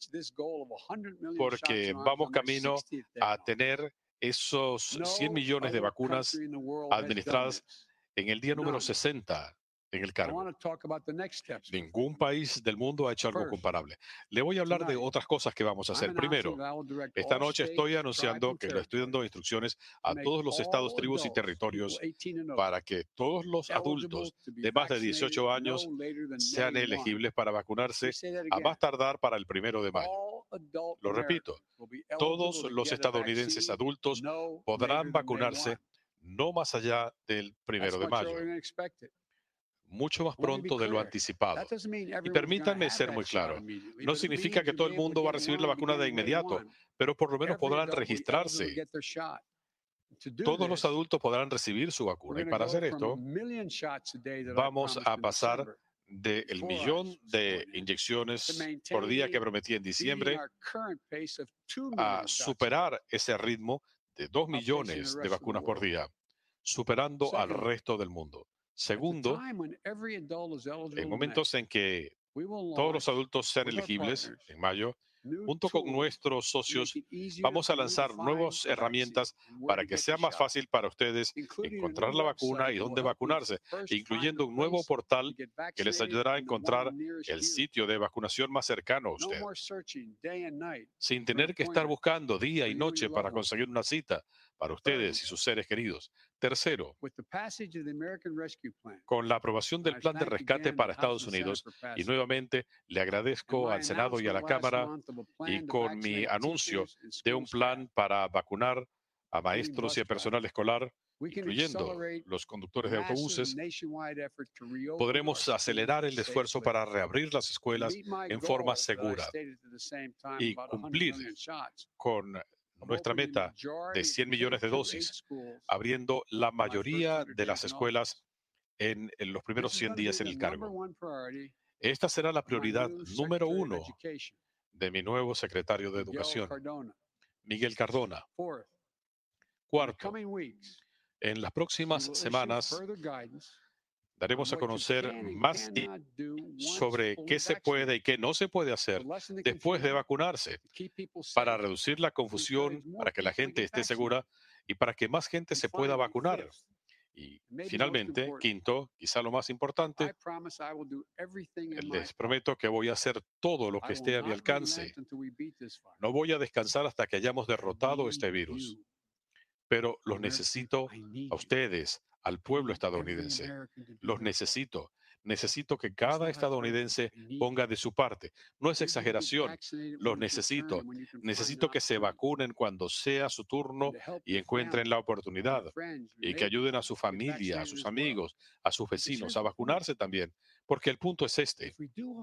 porque vamos camino a tener esos 100 millones de vacunas administradas en el día número 60 en el cargo. Ningún país del mundo ha hecho algo comparable. Le voy a hablar de otras cosas que vamos a hacer. Primero, esta noche estoy anunciando que le estoy dando instrucciones a todos los estados, tribus y territorios para que todos los adultos de más de 18 años sean elegibles para vacunarse a más tardar para el 1 de mayo. Lo repito, todos los estadounidenses adultos podrán vacunarse no más allá del 1 de mayo. Mucho más pronto de lo anticipado. Y permítanme ser muy claro, no significa que todo el mundo va a recibir la vacuna de inmediato, pero por lo menos podrán registrarse. Todos los adultos podrán recibir su vacuna. Y para hacer esto, vamos a pasar del 1,000,000 de inyecciones por día que prometí en diciembre a superar ese ritmo de 2 millones de vacunas por día, superando al resto del mundo. Segundo, en momentos en que todos los adultos sean elegibles, en mayo, junto con nuestros socios, vamos a lanzar nuevas herramientas para que sea más fácil para ustedes encontrar la vacuna y dónde vacunarse, incluyendo un nuevo portal que les ayudará a encontrar el sitio de vacunación más cercano a usted, sin tener que estar buscando día y noche para conseguir una cita para ustedes y sus seres queridos. Tercero, con la aprobación del plan de rescate para Estados Unidos, y nuevamente le agradezco al Senado y a la Cámara, y con mi anuncio de un plan para vacunar a maestros y a personal escolar, incluyendo los conductores de autobuses, podremos acelerar el esfuerzo para reabrir las escuelas en forma segura y cumplir con nuestra meta de 100 millones de dosis, abriendo la mayoría de las escuelas en los primeros 100 días en el cargo. Esta será la prioridad número 1 de mi nuevo secretario de Educación, Miguel Cardona. Cuarto, en las próximas semanas daremos a conocer más sobre qué se puede y qué no se puede hacer después de vacunarse para reducir la confusión, para que la gente esté segura y para que más gente se pueda vacunar. Y finalmente, quinto, quizá lo más importante, les prometo que voy a hacer todo lo que esté a mi alcance. No voy a descansar hasta que hayamos derrotado este virus. Pero los necesito a ustedes, al pueblo estadounidense. Los necesito. Necesito que cada estadounidense ponga de su parte. No es exageración. Los necesito. Necesito que se vacunen cuando sea su turno y encuentren la oportunidad. Y que ayuden a su familia, a sus amigos, a sus vecinos a vacunarse también. Porque el punto es este.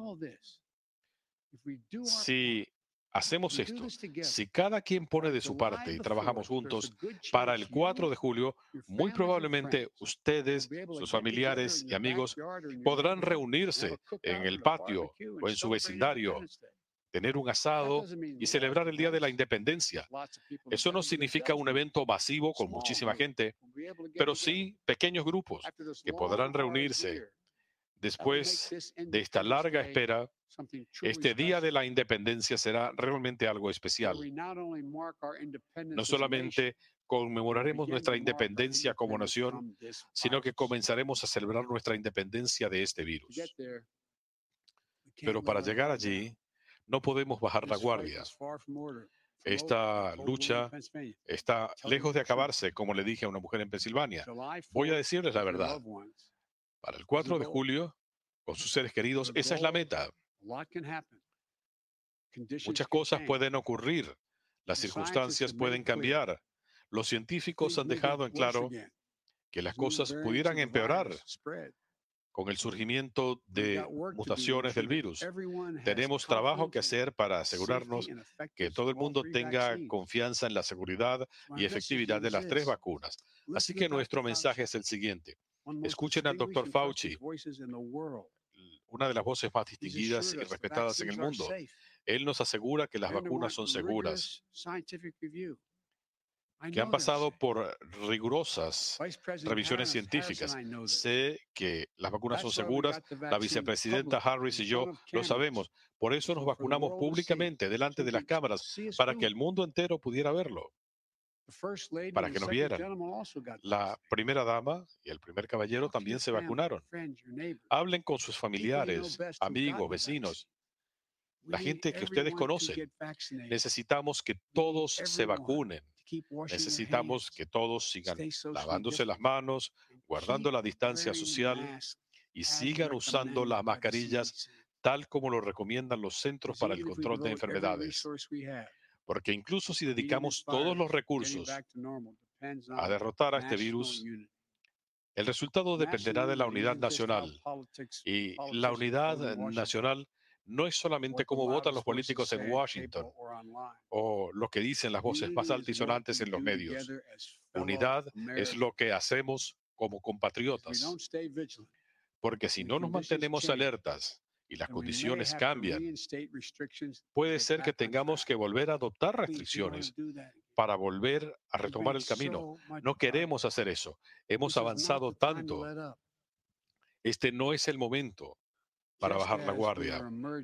Si hacemos esto, si cada quien pone de su parte y trabajamos juntos, para el 4 de julio, muy probablemente ustedes, sus familiares y amigos podrán reunirse en el patio o en su vecindario, tener un asado y celebrar el Día de la Independencia. Eso no significa un evento masivo con muchísima gente, pero sí pequeños grupos que podrán reunirse. Después de esta larga espera, este Día de la Independencia será realmente algo especial. No solamente conmemoraremos nuestra independencia como nación, sino que comenzaremos a celebrar nuestra independencia de este virus. Pero para llegar allí, no podemos bajar la guardia. Esta lucha está lejos de acabarse, como le dije a una mujer en Pensilvania. Voy a decirles la verdad. Para el 4 de julio, con sus seres queridos, esa es la meta. Muchas cosas pueden ocurrir. Las circunstancias pueden cambiar. Los científicos han dejado en claro que las cosas pudieran empeorar con el surgimiento de mutaciones del virus. Tenemos trabajo que hacer para asegurarnos que todo el mundo tenga confianza en la seguridad y efectividad de las 3 vacunas. Así que nuestro mensaje es el siguiente. Escuchen al Dr. Fauci, una de las voces más distinguidas y respetadas en el mundo. Él nos asegura que las vacunas son seguras, que han pasado por rigurosas revisiones científicas. Sé que las vacunas son seguras. La vicepresidenta Harris y yo lo sabemos. Por eso nos vacunamos públicamente delante de las cámaras, para que el mundo entero pudiera verlo, para que nos vieran. La primera dama y el primer caballero también se vacunaron. Hablen con sus familiares, amigos, vecinos, la gente que ustedes conocen. Necesitamos que todos se vacunen. Necesitamos que todos sigan lavándose las manos, guardando la distancia social y sigan usando las mascarillas tal como lo recomiendan los Centros para el Control de Enfermedades. Porque incluso si dedicamos todos los recursos a derrotar a este virus, el resultado dependerá de la unidad nacional. Y la unidad nacional no es solamente cómo votan los políticos en Washington o lo que dicen las voces más altisonantes en los medios. Unidad es lo que hacemos como compatriotas. Porque si no nos mantenemos alertas y las condiciones cambian, puede ser que tengamos que volver a adoptar restricciones para volver a retomar el camino. No queremos hacer eso. Hemos avanzado tanto. Este no es el momento para bajar la guardia.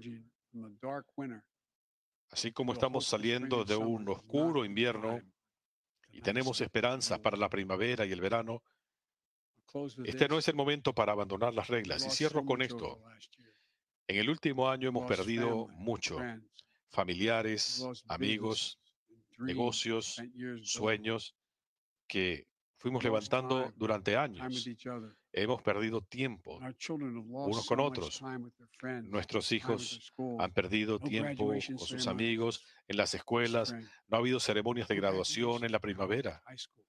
Así como estamos saliendo de un oscuro invierno y tenemos esperanzas para la primavera y el verano, este no es el momento para abandonar las reglas. Y cierro con esto. En el último año hemos perdido mucho. Familiares, amigos, negocios, sueños que fuimos levantando durante años. Hemos perdido tiempo unos con otros. Nuestros hijos han perdido tiempo con sus amigos en las escuelas. No ha habido ceremonias de graduación en la primavera.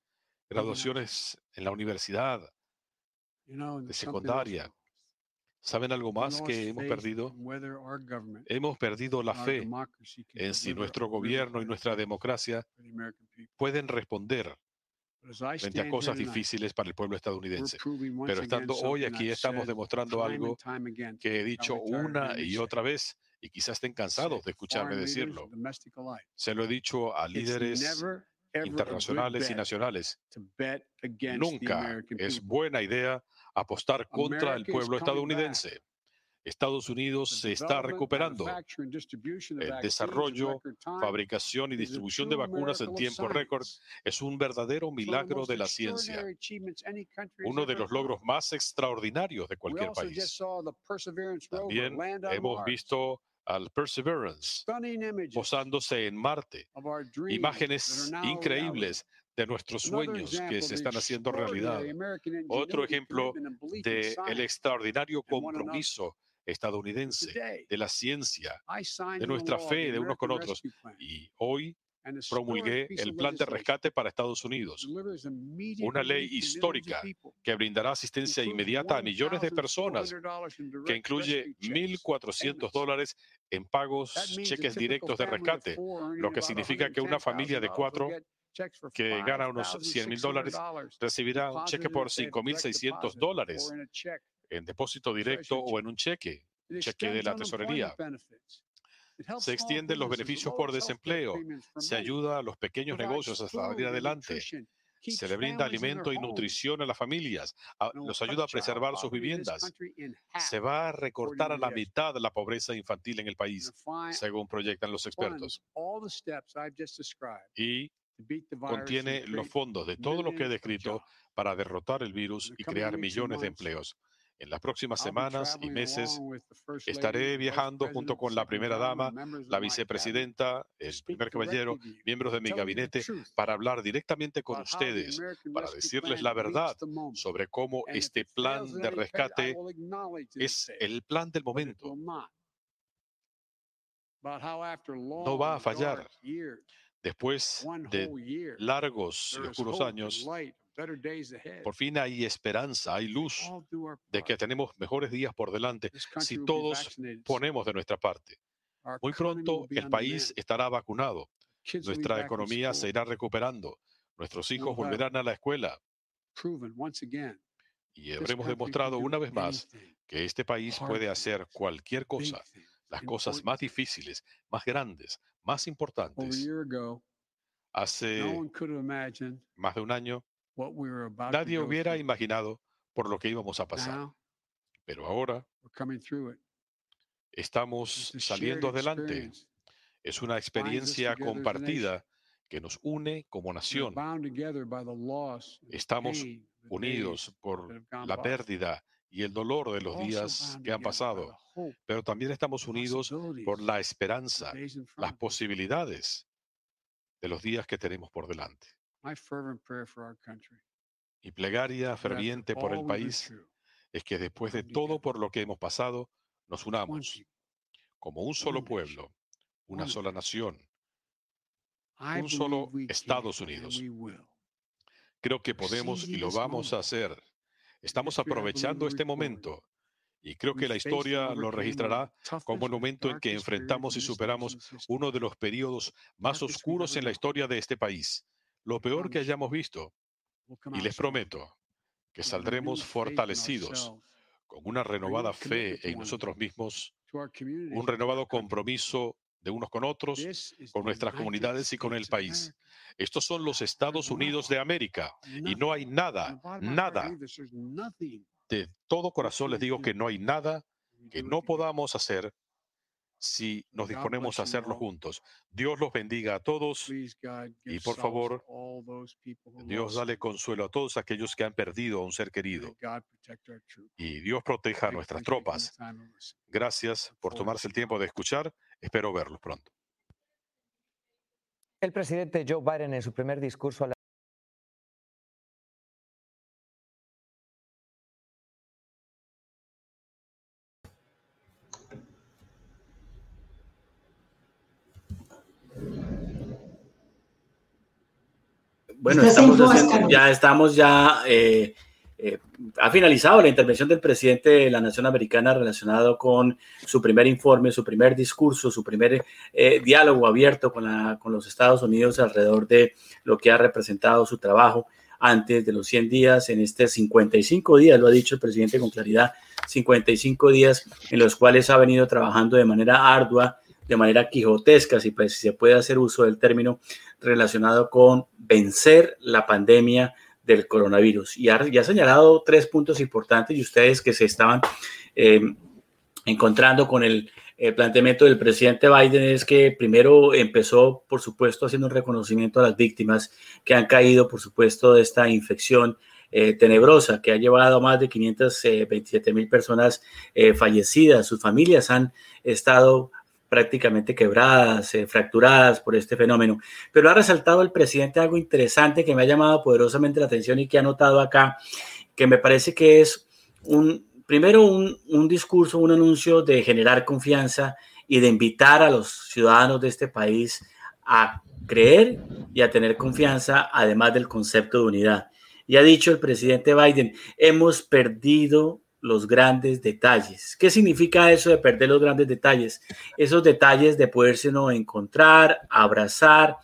graduaciones en la universidad, de secundaria. ¿Saben algo más que hemos perdido? Hemos perdido la fe en si nuestro gobierno y nuestra democracia pueden responder frente a cosas difíciles para el pueblo estadounidense. Pero estando hoy aquí estamos demostrando algo que he dicho una y otra vez, y quizás estén cansados de escucharme decirlo. Se lo he dicho a líderes internacionales y nacionales. Nunca es buena idea apostar contra el pueblo estadounidense. Estados Unidos se está recuperando. El desarrollo, fabricación y distribución de vacunas en tiempo récord es un verdadero milagro de la ciencia. Uno de los logros más extraordinarios de cualquier país. También hemos visto al Perseverance posándose en Marte. Imágenes increíbles de nuestros sueños que se están haciendo realidad. Otro ejemplo del extraordinario compromiso estadounidense, de la ciencia, de nuestra fe de unos con otros. Y hoy promulgué el plan de rescate para Estados Unidos, una ley histórica que brindará asistencia inmediata a millones de personas, que incluye $1,400 en pagos, cheques directos de rescate, lo que significa que una familia de 4 que gana unos $100,000 recibirá un cheque por $5,600 en depósito directo o en un cheque de la tesorería. Se extienden los beneficios por desempleo, se ayuda a los pequeños negocios a salir adelante, se le brinda alimento y nutrición a las familias, los ayuda a preservar sus viviendas. Se va a recortar a la mitad la pobreza infantil en el país, según proyectan los expertos. Y contiene los fondos de todo lo que he descrito para derrotar el virus y crear millones de empleos. En las próximas semanas y meses estaré viajando junto con la primera dama, la vicepresidenta, el primer caballero, miembros de mi gabinete, para hablar directamente con ustedes, para decirles la verdad sobre cómo este plan de rescate es el plan del momento. No va a fallar. Después de largos y oscuros años, por fin hay esperanza, hay luz de que tenemos mejores días por delante si todos ponemos de nuestra parte. Muy pronto el país estará vacunado, nuestra economía se irá recuperando, nuestros hijos volverán a la escuela y habremos demostrado una vez más que este país puede hacer cualquier cosa, las cosas más difíciles, más grandes, más importantes. Hace más de un año, nadie hubiera imaginado por lo que íbamos a pasar. Pero ahora estamos saliendo adelante. Es una experiencia compartida que nos une como nación. Estamos unidos por la pérdida y el dolor de los días que han pasado, pero también estamos unidos por la esperanza, las posibilidades de los días que tenemos por delante. Mi plegaria ferviente por el país es que después de todo por lo que hemos pasado, nos unamos como un solo pueblo, una sola nación, un solo Estados Unidos. Creo que podemos y lo vamos a hacer. Estamos aprovechando este momento y creo que la historia lo registrará como el momento en que enfrentamos y superamos uno de los periodos más oscuros en la historia de este país, lo peor que hayamos visto. Y les prometo que saldremos fortalecidos, con una renovada fe en nosotros mismos, un renovado compromiso de unos con otros, con nuestras comunidades y con el país. Estos son los Estados Unidos de América y no hay nada, de todo corazón les digo que no hay nada que no podamos hacer si nos disponemos a hacerlo juntos. Dios los bendiga a todos y por favor, Dios dale consuelo a todos aquellos que han perdido a un ser querido. Y Dios proteja a nuestras tropas. Gracias por tomarse el tiempo de escuchar. Espero verlos pronto. El presidente Joe Biden en su primer discurso a la Bueno, ha finalizado la intervención del presidente de la Nación Americana relacionado con su primer informe, su primer discurso, su primer diálogo abierto con los Estados Unidos alrededor de lo que ha representado su trabajo antes de los 100 días, en 55 días, lo ha dicho el presidente con claridad, 55 días en los cuales ha venido trabajando de manera ardua, de manera quijotesca, si se puede hacer uso del término, relacionado con vencer la pandemia del coronavirus. Y ha señalado 3 puntos importantes, y ustedes que se estaban encontrando con el planteamiento del presidente Biden es que primero empezó, por supuesto, haciendo un reconocimiento a las víctimas que han caído, por supuesto, de esta infección tenebrosa que ha llevado a más de 527,000 personas fallecidas. Sus familias han estado prácticamente quebradas, fracturadas por este fenómeno. Pero ha resaltado el presidente algo interesante que me ha llamado poderosamente la atención y que ha notado acá, que me parece que es primero un discurso, un anuncio de generar confianza y de invitar a los ciudadanos de este país a creer y a tener confianza, además del concepto de unidad. Y ha dicho el presidente Biden, hemos perdido los grandes detalles. ¿Qué significa eso de perder los grandes detalles? Esos detalles de poderse uno encontrar, abrazar,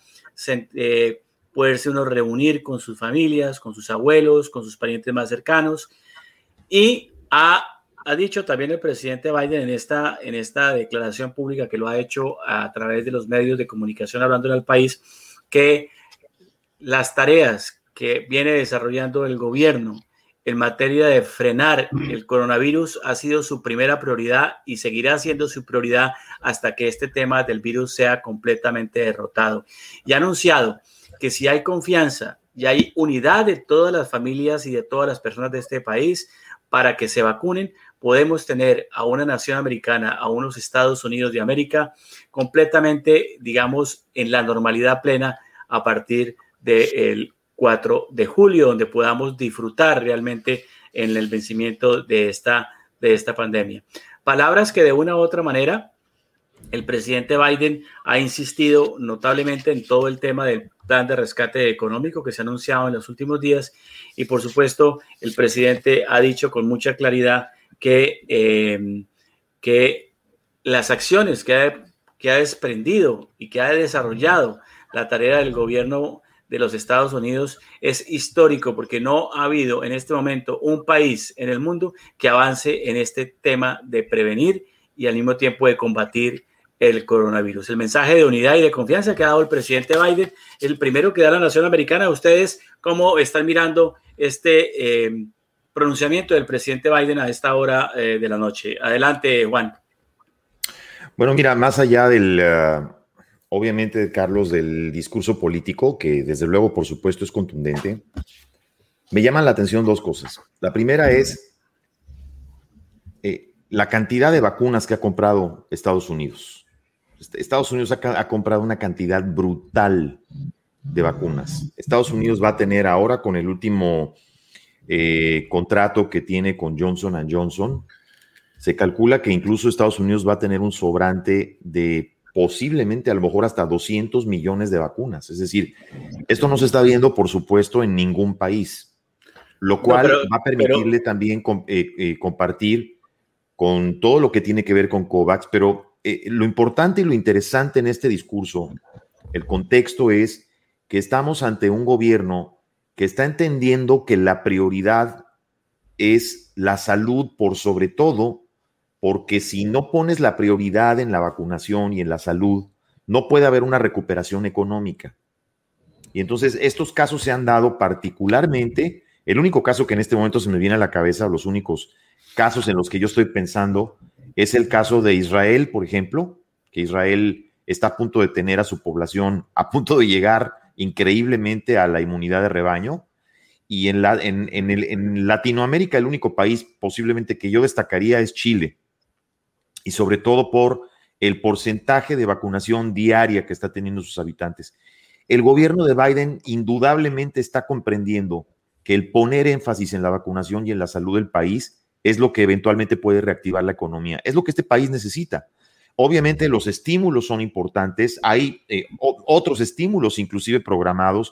poderse uno reunir con sus familias, con sus abuelos, con sus parientes más cercanos. Y ha dicho también el presidente Biden en esta declaración pública que lo ha hecho a través de los medios de comunicación hablándole al país, que las tareas que viene desarrollando el gobierno en materia de frenar el coronavirus ha sido su primera prioridad y seguirá siendo su prioridad hasta que este tema del virus sea completamente derrotado. Y ha anunciado que si hay confianza y hay unidad de todas las familias y de todas las personas de este país para que se vacunen, podemos tener a una nación americana, a unos Estados Unidos de América completamente, digamos, en la normalidad plena a partir del 4 de julio, donde podamos disfrutar realmente en el vencimiento de esta pandemia. Palabras que de una u otra manera el presidente Biden ha insistido notablemente en todo el tema del plan de rescate económico que se ha anunciado en los últimos días y por supuesto el presidente ha dicho con mucha claridad que las acciones que ha desprendido y que ha desarrollado la tarea del gobierno de los Estados Unidos es histórico porque no ha habido en este momento un país en el mundo que avance en este tema de prevenir y al mismo tiempo de combatir el coronavirus. El mensaje de unidad y de confianza que ha dado el presidente Biden, el primero que da la nación americana. ¿Ustedes cómo están mirando este pronunciamiento del presidente Biden a esta hora de la noche? Adelante, Juan. Bueno, mira, más allá obviamente, Carlos, del discurso político, que desde luego, por supuesto, es contundente, me llaman la atención 2 cosas. La primera es la cantidad de vacunas que ha comprado Estados Unidos. Estados Unidos ha comprado una cantidad brutal de vacunas. Estados Unidos va a tener ahora, con el último contrato que tiene con Johnson & Johnson, se calcula que incluso Estados Unidos va a tener un sobrante de posiblemente a lo mejor hasta 200 millones de vacunas. Es decir, esto no se está viendo, por supuesto, en ningún país, lo cual va a permitirle también compartir con todo lo que tiene que ver con COVAX. Pero lo importante y lo interesante en este discurso, el contexto es que estamos ante un gobierno que está entendiendo que la prioridad es la salud por sobre todo, porque si no pones la prioridad en la vacunación y en la salud, no puede haber una recuperación económica. Y entonces estos casos se han dado particularmente, el único caso que en este momento se me viene a la cabeza, los únicos casos en los que yo estoy pensando, es el caso de Israel, por ejemplo, que Israel está a punto de tener a su población, a punto de llegar increíblemente a la inmunidad de rebaño. Y en Latinoamérica el único país posiblemente que yo destacaría es Chile. Y sobre todo por el porcentaje de vacunación diaria que está teniendo sus habitantes. El gobierno de Biden indudablemente está comprendiendo que el poner énfasis en la vacunación y en la salud del país es lo que eventualmente puede reactivar la economía. Es lo que este país necesita. Obviamente los estímulos son importantes. Hay otros estímulos inclusive programados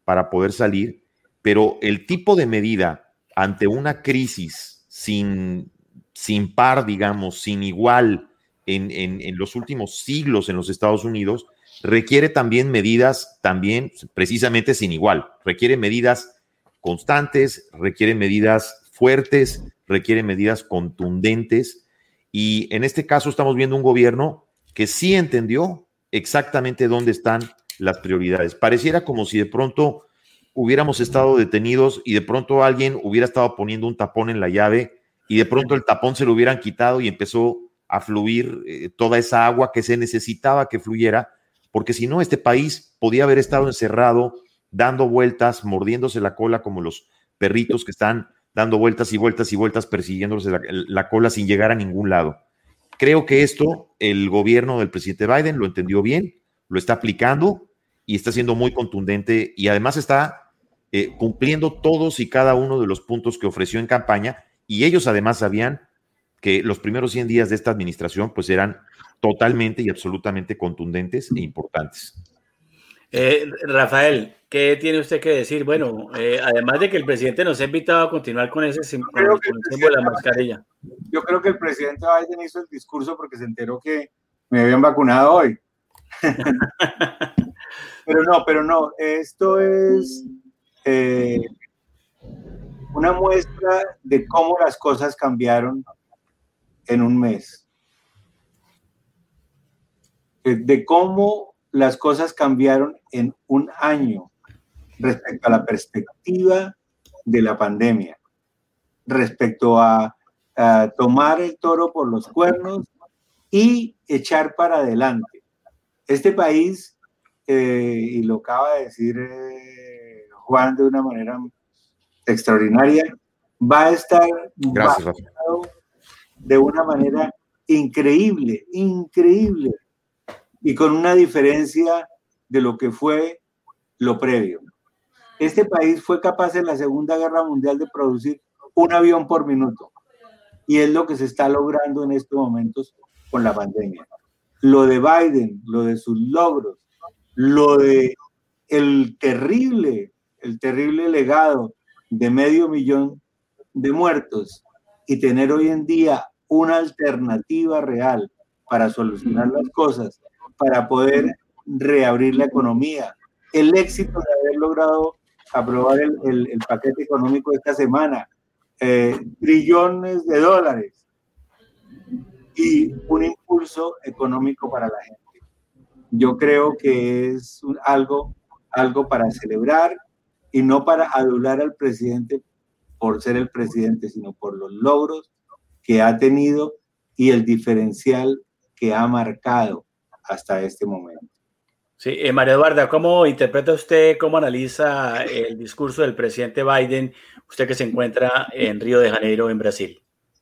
para poder salir, pero el tipo de medida ante una crisis sin par, digamos, sin igual en los últimos siglos en los Estados Unidos, requiere también medidas, también precisamente sin igual, requiere medidas constantes, requiere medidas fuertes, requiere medidas contundentes, y en este caso estamos viendo un gobierno que sí entendió exactamente dónde están las prioridades. Pareciera como si de pronto hubiéramos estado detenidos y de pronto alguien hubiera estado poniendo un tapón en la llave y de pronto el tapón se lo hubieran quitado y empezó a fluir toda esa agua que se necesitaba que fluyera, porque si no, este país podía haber estado encerrado, dando vueltas, mordiéndose la cola como los perritos que están dando vueltas y vueltas y vueltas, persiguiéndose la cola sin llegar a ningún lado. Creo que esto el gobierno del presidente Biden lo entendió bien, lo está aplicando y está siendo muy contundente, y además está cumpliendo todos y cada uno de los puntos que ofreció en campaña, y ellos además sabían que los primeros 100 días de esta administración pues eran totalmente y absolutamente contundentes e importantes. Rafael, ¿qué tiene usted que decir? Bueno, además de que el presidente nos ha invitado a continuar con ese símbolo de la mascarilla. Yo creo que el presidente Biden hizo el discurso porque se enteró que me habían vacunado hoy. Pero no, esto es una muestra de cómo las cosas cambiaron en un mes. De cómo las cosas cambiaron en un año respecto a la perspectiva de la pandemia, respecto a tomar el toro por los cuernos y echar para adelante. Este país, y lo acaba de decir Juan de una manera extraordinaria, va a estar vacunado de una manera increíble, y con una diferencia de lo que fue lo previo. Este país fue capaz en la Segunda Guerra Mundial de producir un avión por minuto, y es lo que se está logrando en estos momentos con la pandemia. Lo de Biden, lo de sus logros, lo de el terrible legado de 500,000 de muertos, y tener hoy en día una alternativa real para solucionar las cosas, para poder reabrir la economía, el éxito de haber logrado aprobar el paquete económico esta semana, trillones de dólares y un impulso económico para la gente. Yo creo que es algo para celebrar, y no para adular al presidente por ser el presidente, sino por los logros que ha tenido y el diferencial que ha marcado hasta este momento. Sí, María Eduarda, ¿cómo interpreta usted, cómo analiza el discurso del presidente Biden, usted que se encuentra en Río de Janeiro, en Brasil?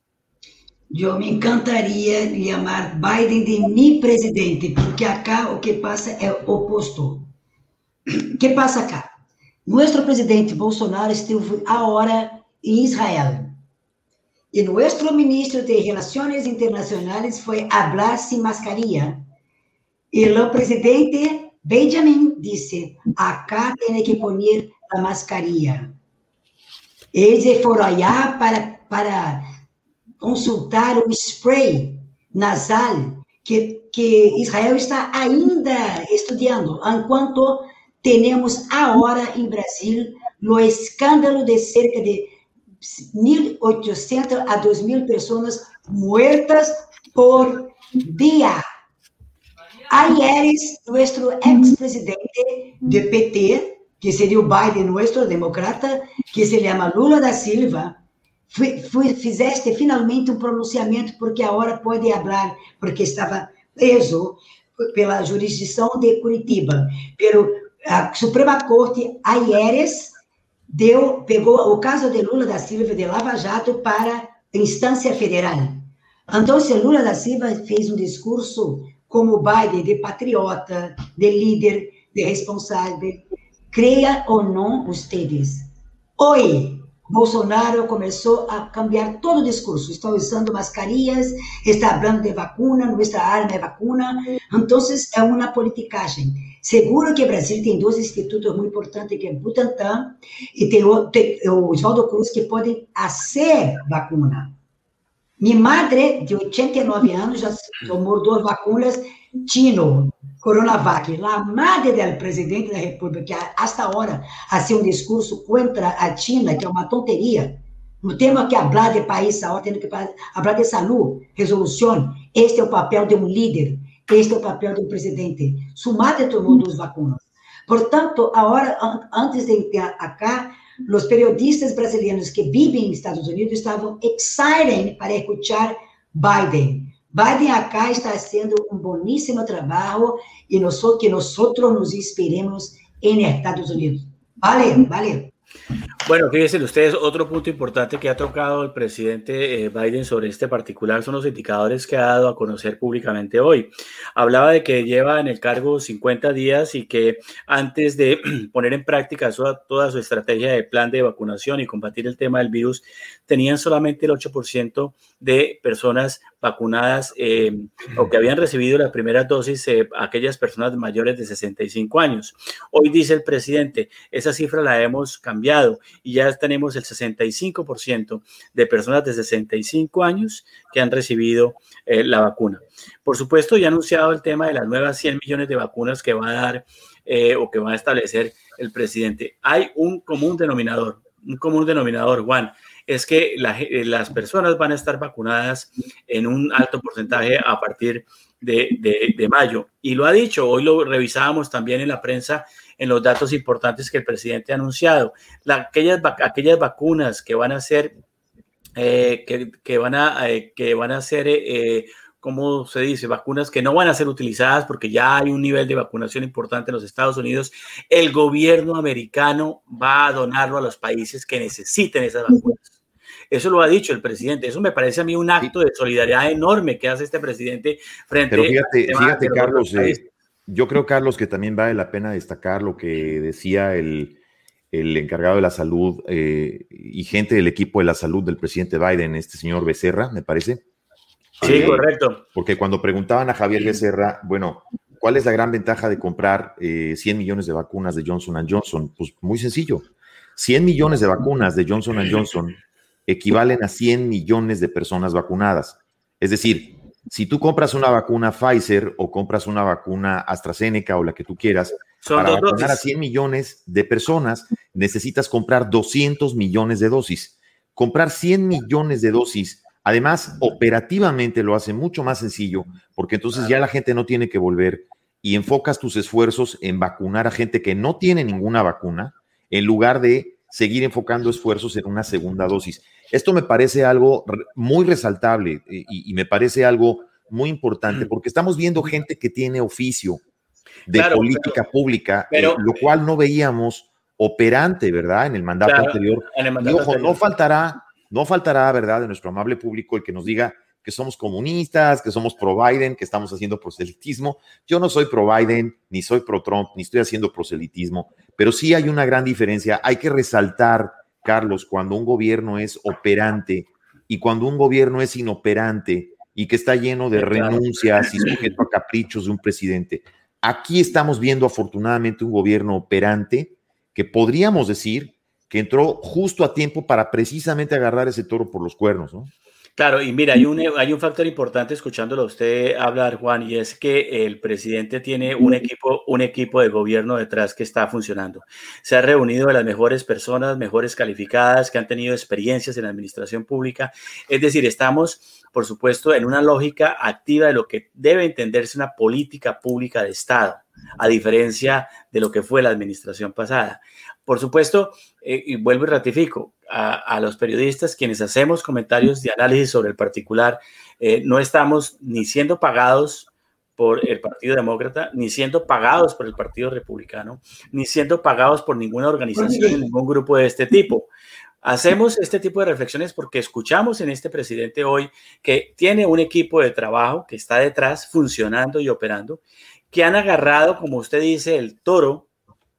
Yo me encantaría llamar Biden de mi presidente, porque acá o que pasa es oposto. ¿Qué pasa acá? Nuestro presidente Bolsonaro estuvo ahora en Israel. Y nuestro ministro de Relaciones Internacionales fue a hablar sin mascarilla. Y el presidente Benjamin dice, acá tiene que poner la mascarilla. Ellos fueron allá para consultar o spray nasal que Israel está ainda estudando, enquanto temos agora em Brasil o escândalo de cerca de 1.800 a 2.000 pessoas muertas por dia. Ayer, nosso ex-presidente de PT, que seria o Biden, nosso democrata, que se chama Lula da Silva, fizeste finalmente um pronunciamento, porque agora pode falar, porque estava preso pela jurisdição de Curitiba. Pero a Suprema Corte, ayer, pegou o caso de Lula da Silva de Lava Jato para a instância federal. Então, Lula da Silva fez um discurso como Biden, de patriota, de líder, de responsável. Creia ou não, ustedes. Hoje, Bolsonaro começou a cambiar todo o discurso. Está usando mascarillas, está falando de vacuna, nossa arma é vacuna. Então, é uma politicagem. Seguro que o Brasil tem dois institutos muito importantes, que é o Butantan e tem o Oswaldo Cruz, que podem fazer vacuna. Minha madre, de 89 anos, já tomou 2 vacunas chino, Coronavac. A madre do presidente da República, que hasta agora fazia discurso contra a China, que é uma tonteria. Não temos que falar de país agora, temos que falar de saúde, resolução. Este é o papel de um líder, este é o papel de um presidente. Sua madre tomou 2 vacunas. Portanto, agora, antes de entrar acá, os periodistas brasileiros que vivem nos Estados Unidos estavam excited para escutar Biden. Biden acá está fazendo um boníssimo trabalho e que nós nos inspiremos em Estados Unidos. Vale. Bueno, fíjense ustedes, otro punto importante que ha tocado el presidente Biden sobre este particular son los indicadores que ha dado a conocer públicamente hoy. Hablaba de que lleva en el cargo 50 días y que antes de poner en práctica toda su estrategia de plan de vacunación y combatir el tema del virus, tenían solamente el 8% de personas vacunadas o que habían recibido la primera dosis, aquellas personas mayores de 65 años. Hoy dice el presidente, esa cifra la hemos cambiado y ya tenemos el 65% de personas de 65 años que han recibido la vacuna. Por supuesto, ya ha anunciado el tema de las nuevas 100 millones de vacunas que va a dar o que va a establecer el presidente. Hay un común denominador, Juan, es que las personas van a estar vacunadas en un alto porcentaje a partir de mayo. Y lo ha dicho, hoy lo revisábamos también en la prensa, en los datos importantes que el presidente ha anunciado. Aquellas vacunas que van a ser, que van a ser ¿cómo se dice? Vacunas que no van a ser utilizadas porque ya hay un nivel de vacunación importante en los Estados Unidos. El gobierno americano va a donarlo a los países que necesiten esas vacunas. Eso lo ha dicho el presidente. Eso me parece a mí un acto de solidaridad enorme que hace este presidente frente a... Pero fíjate Carlos, yo creo, Carlos, que también vale la pena destacar lo que decía el encargado de la salud y gente del equipo de la salud del presidente Biden, este señor Becerra, me parece. Sí, correcto. Porque cuando preguntaban a Javier Becerra, bueno, ¿cuál es la gran ventaja de comprar 100 millones de vacunas de Johnson & Johnson? Pues muy sencillo. 100 millones de vacunas de Johnson & Johnson equivalen a 100 millones de personas vacunadas. Es decir, si tú compras una vacuna Pfizer o compras una vacuna AstraZeneca o la que tú quieras, para vacunar a 100 millones de personas, necesitas comprar 200 millones de dosis. Comprar 100 millones de dosis, además, operativamente lo hace mucho más sencillo, porque entonces ya la gente no tiene que volver y enfocas tus esfuerzos en vacunar a gente que no tiene ninguna vacuna, en lugar de seguir enfocando esfuerzos en una segunda dosis. Esto me parece algo muy resaltable y me parece algo muy importante, porque estamos viendo gente que tiene oficio de política pública, lo cual no veíamos operante, ¿verdad? En el mandato anterior. Y ojo, no faltará, ¿verdad?, de nuestro amable público el que nos diga que somos comunistas, que somos pro-Biden, que estamos haciendo proselitismo. Yo no soy pro-Biden, ni soy pro-Trump, ni estoy haciendo proselitismo, pero sí hay una gran diferencia. Hay que resaltar, Carlos, cuando un gobierno es operante y cuando un gobierno es inoperante y que está lleno de renuncias y sujeto a caprichos de un presidente. Aquí estamos viendo afortunadamente un gobierno operante que podríamos decir que entró justo a tiempo para precisamente agarrar ese toro por los cuernos, ¿no? Claro, y mira, hay un factor importante escuchándolo a usted hablar, Juan, y es que el presidente tiene un equipo de gobierno detrás que está funcionando. Se ha reunido de las mejores personas, mejores calificadas, que han tenido experiencias en la administración pública. Es decir, estamos, por supuesto, en una lógica activa de lo que debe entenderse una política pública de Estado, a diferencia de lo que fue la administración pasada. Por supuesto, y vuelvo y ratifico, a los periodistas quienes hacemos comentarios de análisis sobre el particular, no estamos ni siendo pagados por el Partido Demócrata, ni siendo pagados por el Partido Republicano, ni siendo pagados por ninguna organización, ningún grupo de este tipo. Hacemos este tipo de reflexiones porque escuchamos en este presidente hoy que tiene un equipo de trabajo que está detrás funcionando y operando, que han agarrado, como usted dice, el toro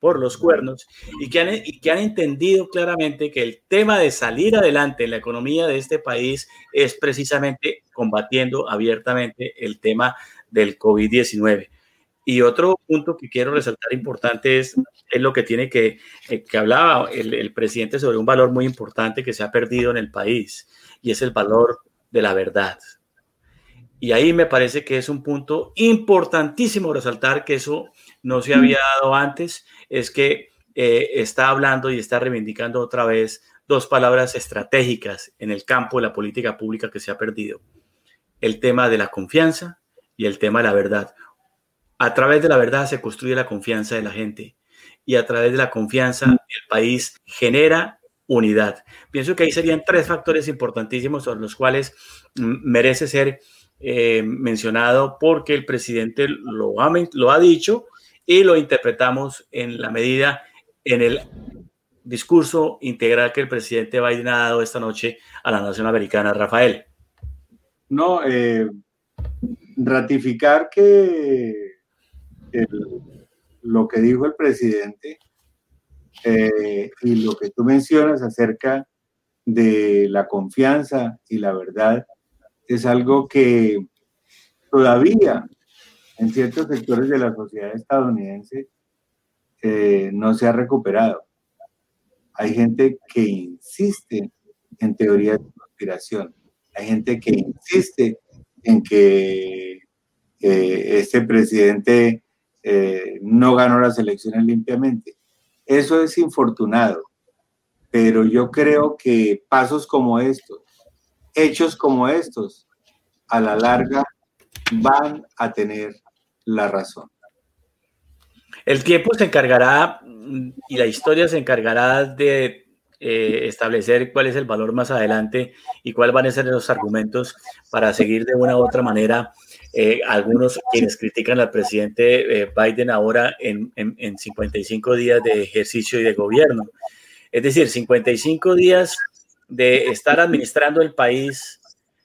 por los cuernos y que han entendido claramente que el tema de salir adelante en la economía de este país es precisamente combatiendo abiertamente el tema del COVID-19. Y otro punto que quiero resaltar importante es lo que tiene que hablaba el presidente sobre un valor muy importante que se ha perdido en el país, y es el valor de la verdad. Y ahí me parece que es un punto importantísimo resaltar, que eso no se había dado antes, es que está hablando y está reivindicando otra vez dos palabras estratégicas en el campo de la política pública que se ha perdido: el tema de la confianza y el tema de la verdad. A través de la verdad se construye la confianza de la gente, y a través de la confianza el país genera unidad. Pienso que ahí serían tres factores importantísimos sobre los cuales merece ser mencionado, porque el presidente lo ha dicho y lo interpretamos en la medida, en el discurso integral que el presidente Biden ha dado esta noche a la nación americana. Rafael. No, ratificar que lo que dijo el presidente y lo que tú mencionas acerca de la confianza y la verdad es algo que todavía en ciertos sectores de la sociedad estadounidense no se ha recuperado. Hay gente que insiste en teorías de conspiración. Hay gente que insiste en que este presidente no ganó las elecciones limpiamente. Eso es infortunado, pero yo creo que pasos como estos, hechos como estos, a la larga van a tener la razón. El tiempo se encargará y la historia se encargará de establecer cuál es el valor más adelante y cuáles van a ser los argumentos para seguir de una u otra manera. Algunos quienes critican al presidente Biden ahora en 55 días de ejercicio y de gobierno. Es decir, 55 días de estar administrando el país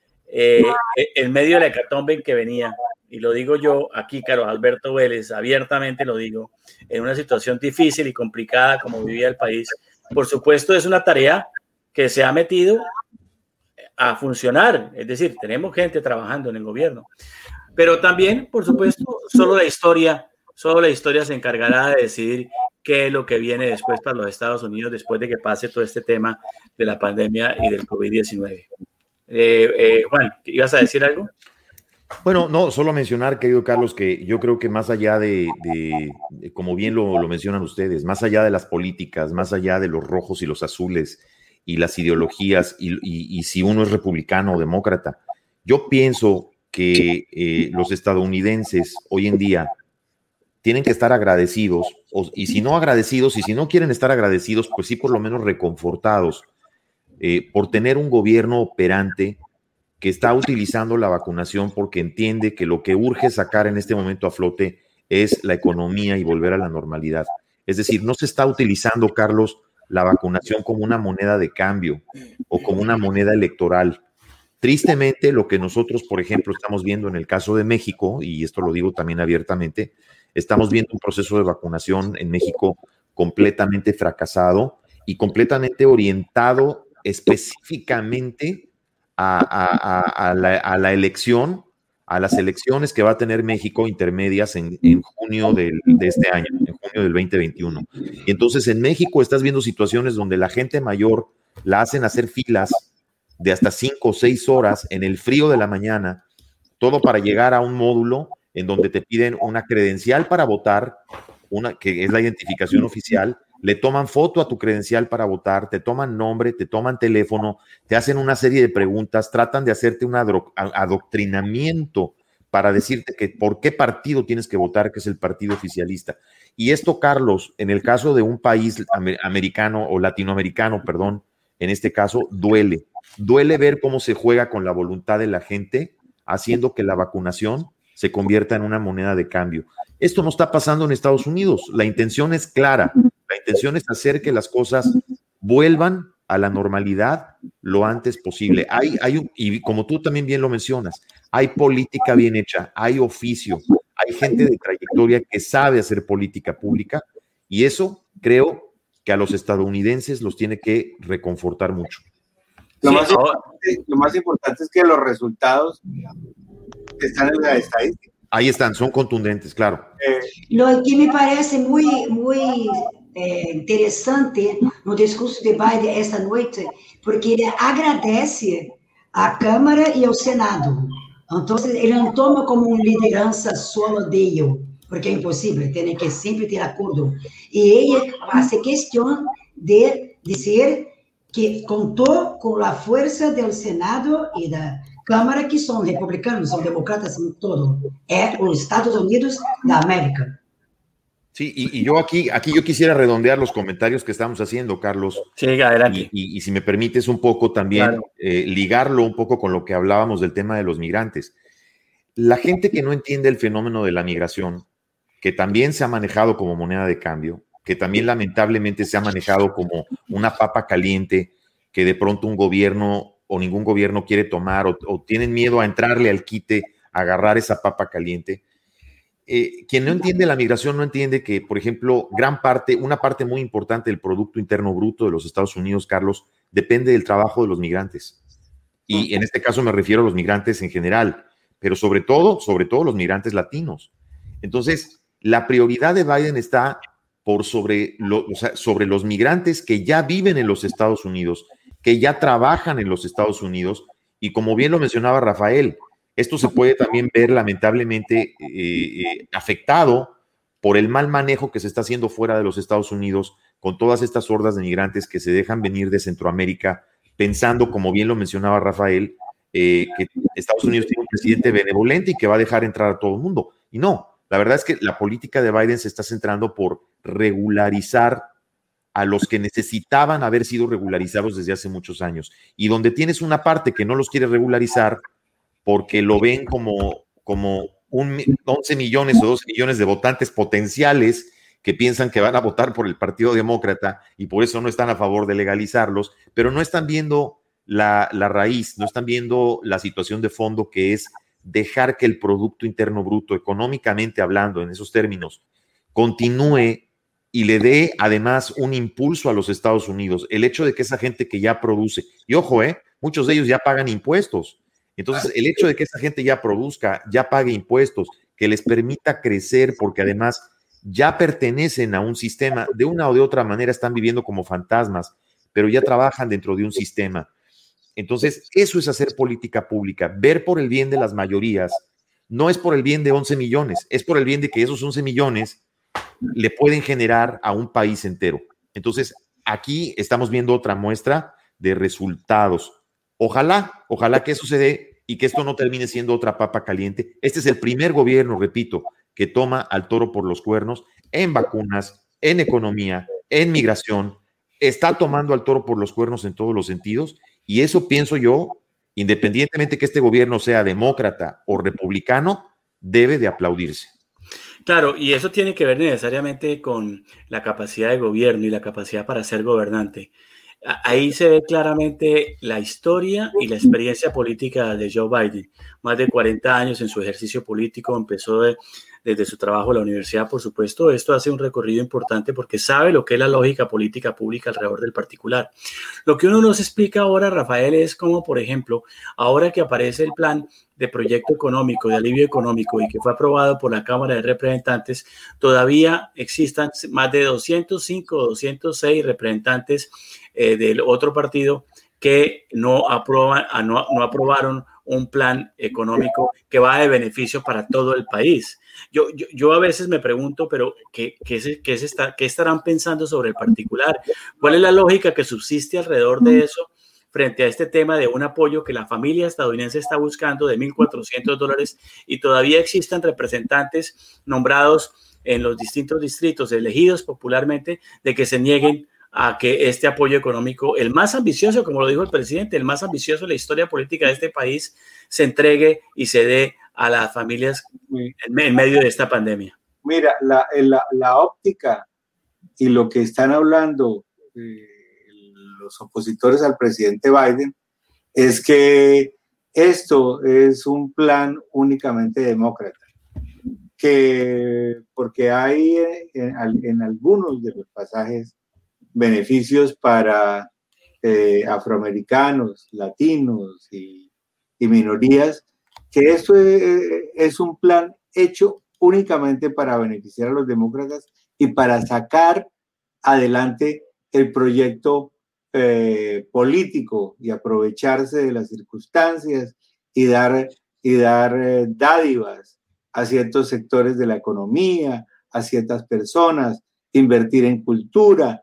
en medio de la hecatombe en que venía. Y lo digo yo aquí, Carlos Alberto Vélez, abiertamente lo digo, en una situación difícil y complicada como vivía el país. Por supuesto, es una tarea que se ha metido a funcionar. Es decir, tenemos gente trabajando en el gobierno. Pero también, por supuesto, solo la historia se encargará de decidir qué es lo que viene después para los Estados Unidos después de que pase todo este tema de la pandemia y del COVID-19. Juan, ¿ibas a decir algo? Bueno, no, solo mencionar, querido Carlos, que yo creo que más allá de como bien lo mencionan ustedes, más allá de las políticas, más allá de los rojos y los azules y las ideologías y si uno es republicano o demócrata, yo pienso que los estadounidenses hoy en día tienen que estar agradecidos, y si no agradecidos, y si no quieren estar agradecidos, pues sí por lo menos reconfortados por tener un gobierno operante que está utilizando la vacunación porque entiende que lo que urge sacar en este momento a flote es la economía y volver a la normalidad. Es decir, no se está utilizando, Carlos, la vacunación como una moneda de cambio o como una moneda electoral. Tristemente, lo que nosotros, por ejemplo, estamos viendo en el caso de México, y esto lo digo también abiertamente, estamos viendo un proceso de vacunación en México completamente fracasado y completamente orientado específicamente a la elección, a las elecciones que va a tener México intermedias en junio de este año, en junio del 2021. Y entonces en México estás viendo situaciones donde la gente mayor la hacen hacer filas de hasta 5 o 6 horas en el frío de la mañana, todo para llegar a un módulo en donde te piden una credencial para votar, que es la identificación oficial. Le toman foto a tu credencial para votar, te toman nombre, te toman teléfono, te hacen una serie de preguntas, tratan de hacerte un adoctrinamiento para decirte que por qué partido tienes que votar, que es el partido oficialista. Y esto, Carlos, en el caso de un país americano o latinoamericano, perdón, en este caso, duele. Duele ver cómo se juega con la voluntad de la gente, haciendo que la vacunación se convierta en una moneda de cambio. Esto no está pasando en Estados Unidos. La intención es clara. La intención es hacer que las cosas vuelvan a la normalidad lo antes posible. Y como tú también bien lo mencionas, hay política bien hecha, hay oficio, hay gente de trayectoria que sabe hacer política pública Y eso creo que a los estadounidenses los tiene que reconfortar mucho. Lo más importante es que los resultados están en la estadística. Ahí están, son contundentes, claro. Lo que me parece muy interessante no discurso de Biden esta noite, porque ele agradece à Câmara e ao Senado. Então, ele não toma como uma liderança solo dele, porque é impossível, tem que sempre ter acordo. E ele faz questão de dizer que contou com a força do Senado e da Câmara, que são republicanos, são democratas, são todo. É os Estados Unidos da América. Sí, y yo aquí yo quisiera redondear los comentarios que estamos haciendo, Carlos. Sí, adelante. Y si me permites un poco también, claro, ligarlo un poco con lo que hablábamos del tema de los migrantes. La gente que no entiende el fenómeno de la migración, que también se ha manejado como moneda de cambio, que también lamentablemente se ha manejado como una papa caliente, que de pronto un gobierno o ningún gobierno quiere tomar, o tienen miedo a entrarle al quite, a agarrar esa papa caliente. Quien no entiende la migración no entiende que, por ejemplo, una parte muy importante del Producto Interno Bruto de los Estados Unidos, Carlos, depende del trabajo de los migrantes. Y en este caso me refiero a los migrantes en general, pero sobre todo los migrantes latinos. Entonces, la prioridad de Biden está sobre los migrantes que ya viven en los Estados Unidos, que ya trabajan en los Estados Unidos, y como bien lo mencionaba Rafael, esto se puede también ver lamentablemente afectado por el mal manejo que se está haciendo fuera de los Estados Unidos con todas estas hordas de migrantes que se dejan venir de Centroamérica, pensando, como bien lo mencionaba Rafael, que Estados Unidos tiene un presidente benevolente y que va a dejar entrar a todo el mundo. Y no, la verdad es que la política de Biden se está centrando por regularizar a los que necesitaban haber sido regularizados desde hace muchos años. Y donde tienes una parte que no los quiere regularizar porque lo ven como 11 millones o 12 millones de votantes potenciales que piensan que van a votar por el Partido Demócrata y por eso no están a favor de legalizarlos, pero no están viendo la raíz, no están viendo la situación de fondo, que es dejar que el Producto Interno Bruto, económicamente hablando en esos términos, continúe y le dé además un impulso a los Estados Unidos. El hecho de que esa gente que ya produce, y ojo, muchos de ellos ya pagan impuestos. Entonces, el hecho de que esa gente ya produzca, ya pague impuestos, que les permita crecer, porque además ya pertenecen a un sistema, de una o de otra manera están viviendo como fantasmas, pero ya trabajan dentro de un sistema. Entonces, eso es hacer política pública, ver por el bien de las mayorías. No es por el bien de 11 millones, es por el bien de que esos 11 millones le pueden generar a un país entero. Entonces, aquí estamos viendo otra muestra de resultados. Ojalá que eso se dé y que esto no termine siendo otra papa caliente. Este es el primer gobierno, repito, que toma al toro por los cuernos en vacunas, en economía, en migración. Está tomando al toro por los cuernos en todos los sentidos, y eso pienso yo, independientemente que este gobierno sea demócrata o republicano, debe de aplaudirse. Claro, y eso tiene que ver necesariamente con la capacidad de gobierno y la capacidad para ser gobernante. Ahí se ve claramente la historia y la experiencia política de Joe Biden. Más de 40 años en su ejercicio político, empezó desde su trabajo en la universidad, por supuesto. Esto hace un recorrido importante porque sabe lo que es la lógica política pública alrededor del particular. Lo que uno nos explica ahora, Rafael, es cómo, por ejemplo, ahora que aparece el plan de proyecto económico, de alivio económico, y que fue aprobado por la Cámara de Representantes, todavía existan más de 205 o 206 representantes del otro partido que no aprobaron un plan económico que va de beneficio para todo el país. Yo a veces me pregunto, pero ¿qué estarán pensando sobre el particular? ¿Cuál es la lógica que subsiste alrededor de eso frente a este tema de un apoyo que la familia estadounidense está buscando de $1,400 y todavía existan representantes nombrados en los distintos distritos, elegidos popularmente, de que se nieguen a que este apoyo económico, el más ambicioso, como lo dijo el presidente, el más ambicioso de la historia política de este país, se entregue y se dé a las familias en medio de esta pandemia? Mira, la óptica y lo que están hablando los opositores al presidente Biden es que esto es un plan únicamente demócrata, porque hay en algunos de los pasajes beneficios para afroamericanos, latinos y minorías, que esto es un plan hecho únicamente para beneficiar a los demócratas y para sacar adelante el proyecto político y aprovecharse de las circunstancias y dar dádivas a ciertos sectores de la economía, a ciertas personas, invertir en cultura,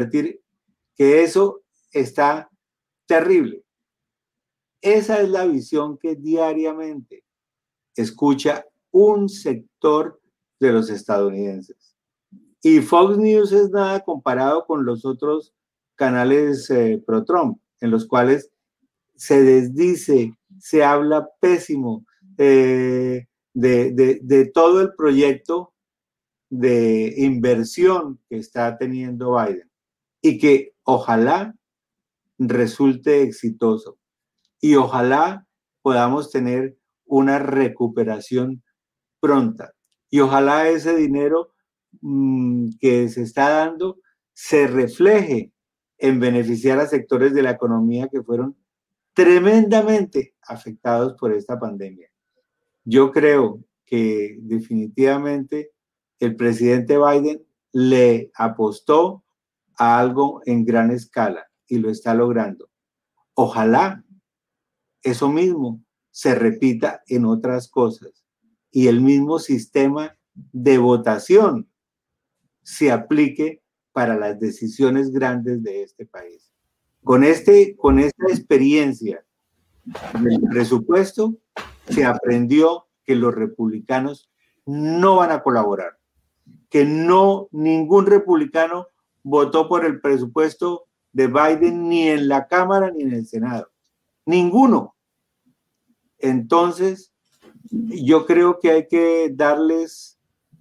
que eso está terrible. Esa es la visión que diariamente escucha un sector de los estadounidenses. Y Fox News es nada comparado con los otros canales pro-Trump, en los cuales se desdice, se habla pésimo de todo el proyecto de inversión que está teniendo Biden y que ojalá resulte exitoso y ojalá podamos tener una recuperación pronta y ojalá ese dinero que se está dando se refleje en beneficiar a sectores de la economía que fueron tremendamente afectados por esta pandemia. Yo creo que definitivamente el presidente Biden le apostó a algo en gran escala y lo está logrando. Ojalá eso mismo se repita en otras cosas y el mismo sistema de votación se aplique para las decisiones grandes de este país. Con esta experiencia del presupuesto se aprendió que los republicanos no van a colaborar, que ningún republicano votó por el presupuesto de Biden ni en la Cámara ni en el Senado. Ninguno. Entonces, yo creo que hay que darles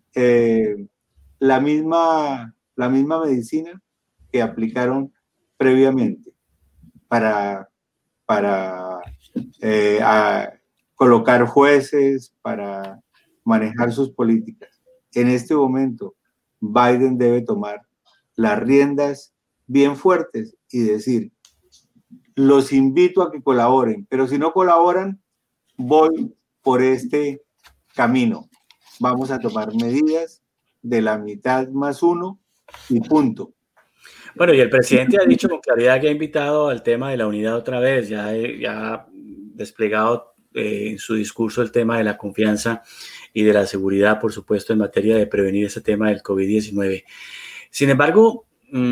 la misma medicina que aplicaron previamente para colocar jueces, para manejar sus políticas. En este momento, Biden debe tomar las riendas bien fuertes y decir, los invito a que colaboren, pero si no colaboran, voy por este camino. Vamos a tomar medidas de la mitad más uno y punto. Bueno, y el presidente ha dicho con claridad que ha invitado al tema de la unidad otra vez, ya ha desplegado en su discurso el tema de la confianza y de la seguridad, por supuesto, en materia de prevenir ese tema del COVID-19. Sin embargo,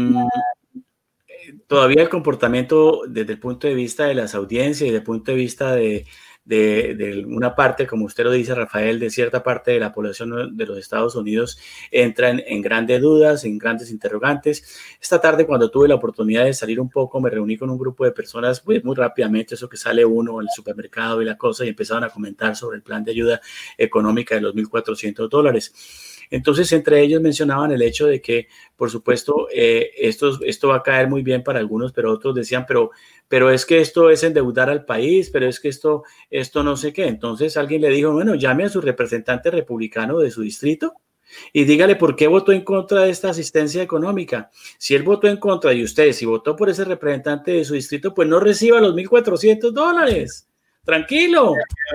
todavía el comportamiento desde el punto de vista de las audiencias y desde el punto de vista de una parte, como usted lo dice, Rafael, de cierta parte de la población de los Estados Unidos entra en grandes dudas, en grandes interrogantes. Esta tarde, cuando tuve la oportunidad de salir un poco, me reuní con un grupo de personas muy rápidamente, eso que sale uno al supermercado y la cosa, y empezaron a comentar sobre el plan de ayuda económica de los $1,400. Entonces, entre ellos mencionaban el hecho de que, por supuesto, esto va a caer muy bien para algunos, pero otros decían, pero es que esto es endeudar al país, pero es que esto no sé qué. Entonces alguien le dijo, bueno, llame a su representante republicano de su distrito y dígale por qué votó en contra de esta asistencia económica. Si él votó en contra y usted, si votó por ese representante de su distrito, pues no reciba los $1,400. Tranquilo.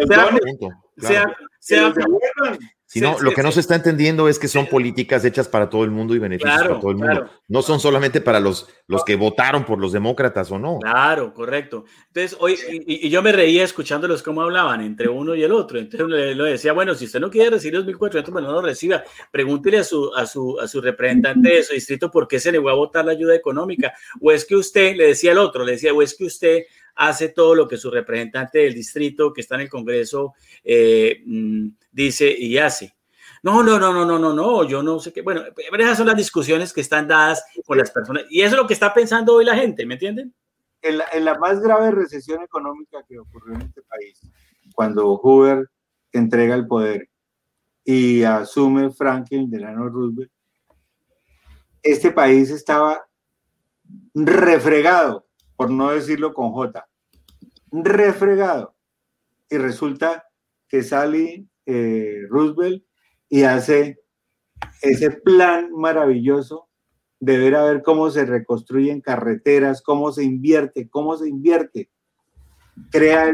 Si no, lo que no se está entendiendo es que son políticas hechas para todo el mundo y beneficios para todo el mundo. Claro. No son solamente para los que votaron por los demócratas o no. Claro, correcto. Entonces, hoy, y yo me reía escuchándolos cómo hablaban entre uno y el otro. Entonces le decía, bueno, si usted no quiere recibir los 1,400, pues no lo reciba. Pregúntele a su representante de su distrito por qué se negó a votar la ayuda económica. O es que usted, le decía el otro, o es que usted hace todo lo que su representante del distrito que está en el Congreso dice y hace. No, yo no sé qué. Bueno, esas son las discusiones que están dadas con las personas y eso es lo que está pensando hoy la gente, ¿me entienden? En la más grave recesión económica que ocurrió en este país, cuando Hoover entrega el poder y asume Franklin Delano Roosevelt, este país estaba refregado, por no decirlo con J, refregado. Y resulta que sale Roosevelt y hace ese plan maravilloso de ver a ver cómo se reconstruyen carreteras, cómo se invierte, crea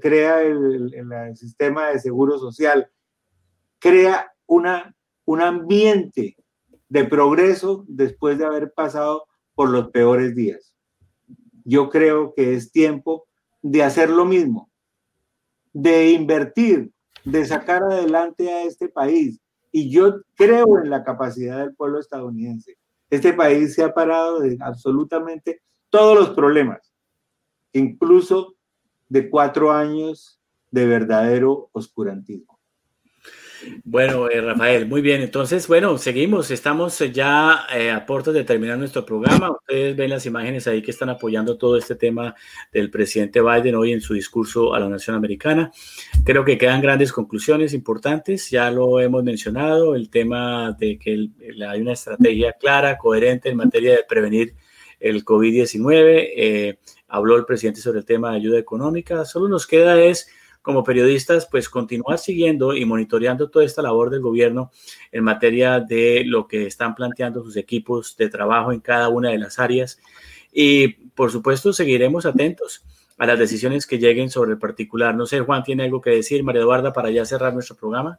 el sistema de seguro social, crea un ambiente de progreso después de haber pasado por los peores días. Yo creo que es tiempo de hacer lo mismo, de invertir, de sacar adelante a este país. Y yo creo en la capacidad del pueblo estadounidense. Este país se ha parado de absolutamente todos los problemas, incluso de 4 años de verdadero oscurantismo. Bueno, Rafael, muy bien. Entonces, bueno, seguimos. Estamos ya a puertas de terminar nuestro programa. Ustedes ven las imágenes ahí que están apoyando todo este tema del presidente Biden hoy en su discurso a la nación americana. Creo que quedan grandes conclusiones importantes. Ya lo hemos mencionado, el tema de que hay una estrategia clara, coherente en materia de prevenir el COVID-19. Habló el presidente sobre el tema de ayuda económica. Solo nos queda como periodistas, pues continuar siguiendo y monitoreando toda esta labor del gobierno en materia de lo que están planteando sus equipos de trabajo en cada una de las áreas. Y, por supuesto, seguiremos atentos a las decisiones que lleguen sobre el particular. No sé, Juan, ¿tiene algo que decir? María Eduarda, para ya cerrar nuestro programa.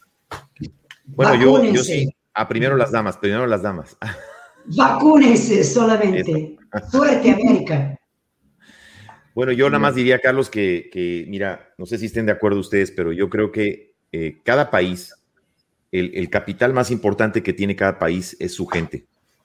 Bueno, yo sí. Primero las damas. Vacúnense solamente. Suerte, América. Bueno, yo nada más diría, Carlos, que mira, no sé si estén de acuerdo ustedes, pero yo creo que cada país, el capital más importante que tiene cada país es su gente.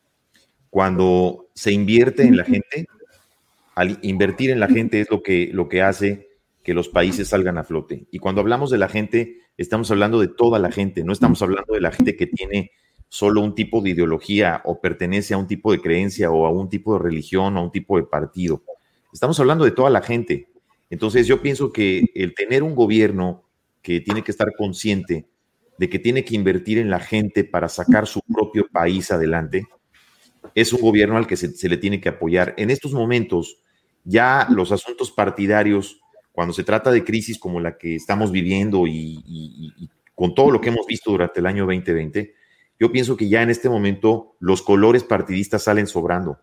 Cuando se invierte en la gente, al invertir en la gente es lo que hace que los países salgan a flote. Y cuando hablamos de la gente, estamos hablando de toda la gente, no estamos hablando de la gente que tiene solo un tipo de ideología o pertenece a un tipo de creencia o a un tipo de religión o a un tipo de partido. Estamos hablando de toda la gente. Entonces yo pienso que el tener un gobierno que tiene que estar consciente de que tiene que invertir en la gente para sacar su propio país adelante, es un gobierno al que se le tiene que apoyar. En estos momentos, ya los asuntos partidarios, cuando se trata de crisis como la que estamos viviendo y con todo lo que hemos visto durante el año 2020, yo pienso que ya en este momento los colores partidistas salen sobrando.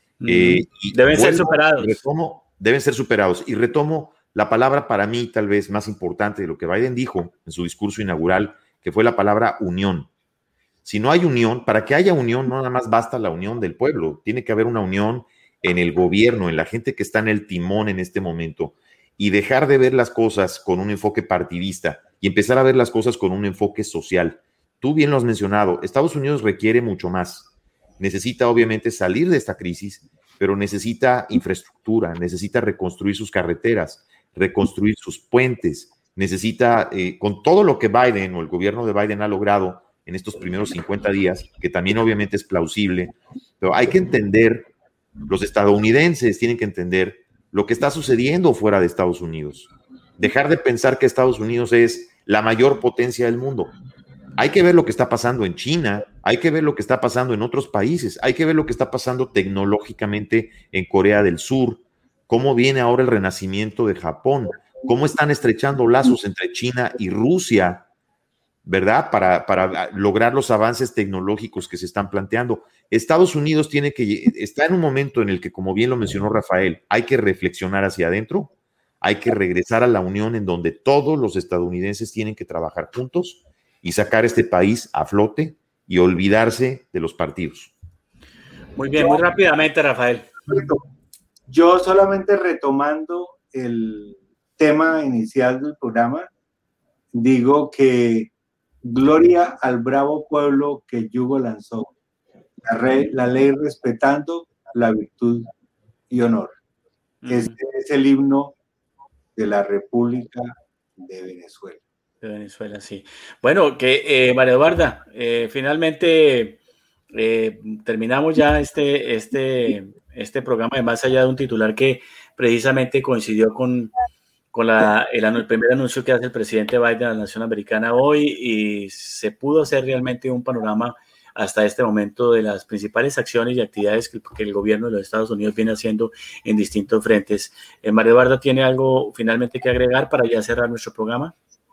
Deben ser superados. Deben ser superados. Y retomo la palabra para mí tal vez más importante de lo que Biden dijo en su discurso inaugural, que fue la palabra unión. Si no hay unión, para que haya unión, no nada más basta la unión del pueblo, tiene que haber una unión en el gobierno, en la gente que está en el timón en este momento, y dejar de ver las cosas con un enfoque partidista y empezar a ver las cosas con un enfoque social. Tú bien lo has mencionado, Estados Unidos requiere mucho más. Necesita obviamente salir de esta crisis, pero necesita infraestructura, necesita reconstruir sus carreteras, reconstruir sus puentes, necesita, con todo lo que Biden o el gobierno de Biden ha logrado en estos primeros 50 días, que también obviamente es plausible, pero hay que entender, los estadounidenses tienen que entender lo que está sucediendo fuera de Estados Unidos. Dejar de pensar que Estados Unidos es la mayor potencia del mundo. Hay que ver lo que está pasando en China, hay que ver lo que está pasando en otros países, hay que ver lo que está pasando tecnológicamente en Corea del Sur, cómo viene ahora el renacimiento de Japón, cómo están estrechando lazos entre China y Rusia, ¿verdad? Para lograr los avances tecnológicos que se están planteando. Estados Unidos está en un momento en el que, como bien lo mencionó Rafael, hay que reflexionar hacia adentro, hay que regresar a la unión en donde todos los estadounidenses tienen que trabajar juntos y sacar este país a flote y olvidarse de los partidos. Muy bien, muy rápidamente, Rafael. Yo solamente retomando el tema inicial del programa, digo que gloria al bravo pueblo que yugo lanzó, la ley respetando la virtud y honor. Este es el himno de la República de Venezuela. De Venezuela, sí. Bueno, que María Eduarda, finalmente terminamos ya este programa de Más Allá de un Titular, que precisamente coincidió con el primer anuncio que hace el presidente Biden a la nación americana hoy, y se pudo hacer realmente un panorama hasta este momento de las principales acciones y actividades que el gobierno de los Estados Unidos viene haciendo en distintos frentes. María Eduarda, ¿tiene algo finalmente que agregar para ya cerrar nuestro programa?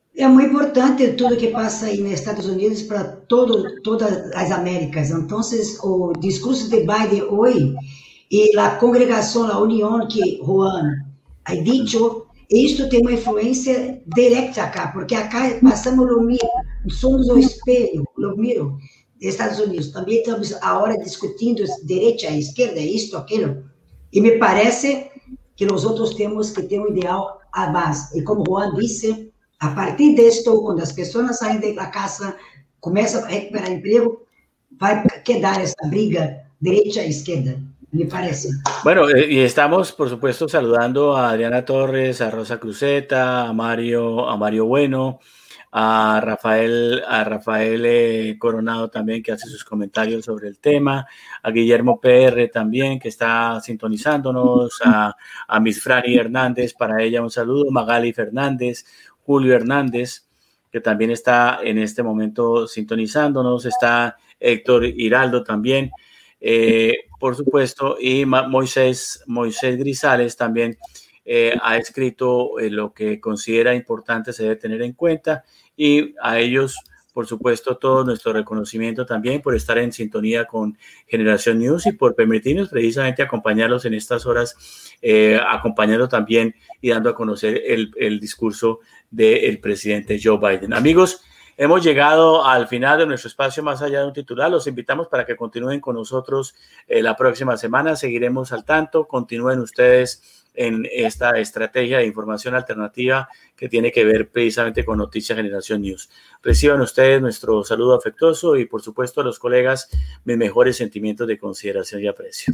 É muito importante tudo que passa aí nos Estados Unidos para todas as Américas. Então, o discurso de Biden hoje e a congregação, a união que Juan ha dicho, isto tem uma influência direta acá, porque acá passamos o miro, somos o espelho, o miro dos Estados Unidos. Também estamos agora discutindo direita, esquerda, isto, aquilo. E me parece que nós outros temos que ter um ideal a base. E como Juan disse, a partir disto, quando as pessoas saem da casa, começam a recuperar emprego, vai quedar essa briga direita-esquerda. Me parece. Bueno, y estamos, por supuesto, saludando a Adriana Torres, a Rosa Cruzeta, a Mario Bueno, a Rafael Coronado también, que hace sus comentarios sobre el tema, a Guillermo PR también, que está sintonizándonos, a Miss Franny Hernández, para ella un saludo, Magali Fernández, Julio Hernández, que también está en este momento sintonizándonos, está Héctor Hiraldo también, por supuesto, y Moisés Grisales también ha escrito lo que considera importante se debe tener en cuenta, y a ellos, por supuesto, todo nuestro reconocimiento también por estar en sintonía con Generación News y por permitirnos precisamente acompañarlos en estas horas, acompañando también y dando a conocer el discurso del presidente Joe Biden. Amigos, hemos llegado al final de nuestro espacio Más Allá de un Titular. Los invitamos para que continúen con nosotros la próxima semana. Seguiremos al tanto. Continúen ustedes en esta estrategia de información alternativa que tiene que ver precisamente con Noticias Generación News. Reciban ustedes nuestro saludo afectuoso y, por supuesto, a los colegas, mis mejores sentimientos de consideración y aprecio.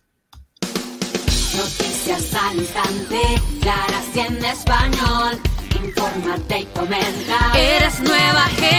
Noticias al instante, claras y en español. Infórmate y comenta. Eres nueva gente.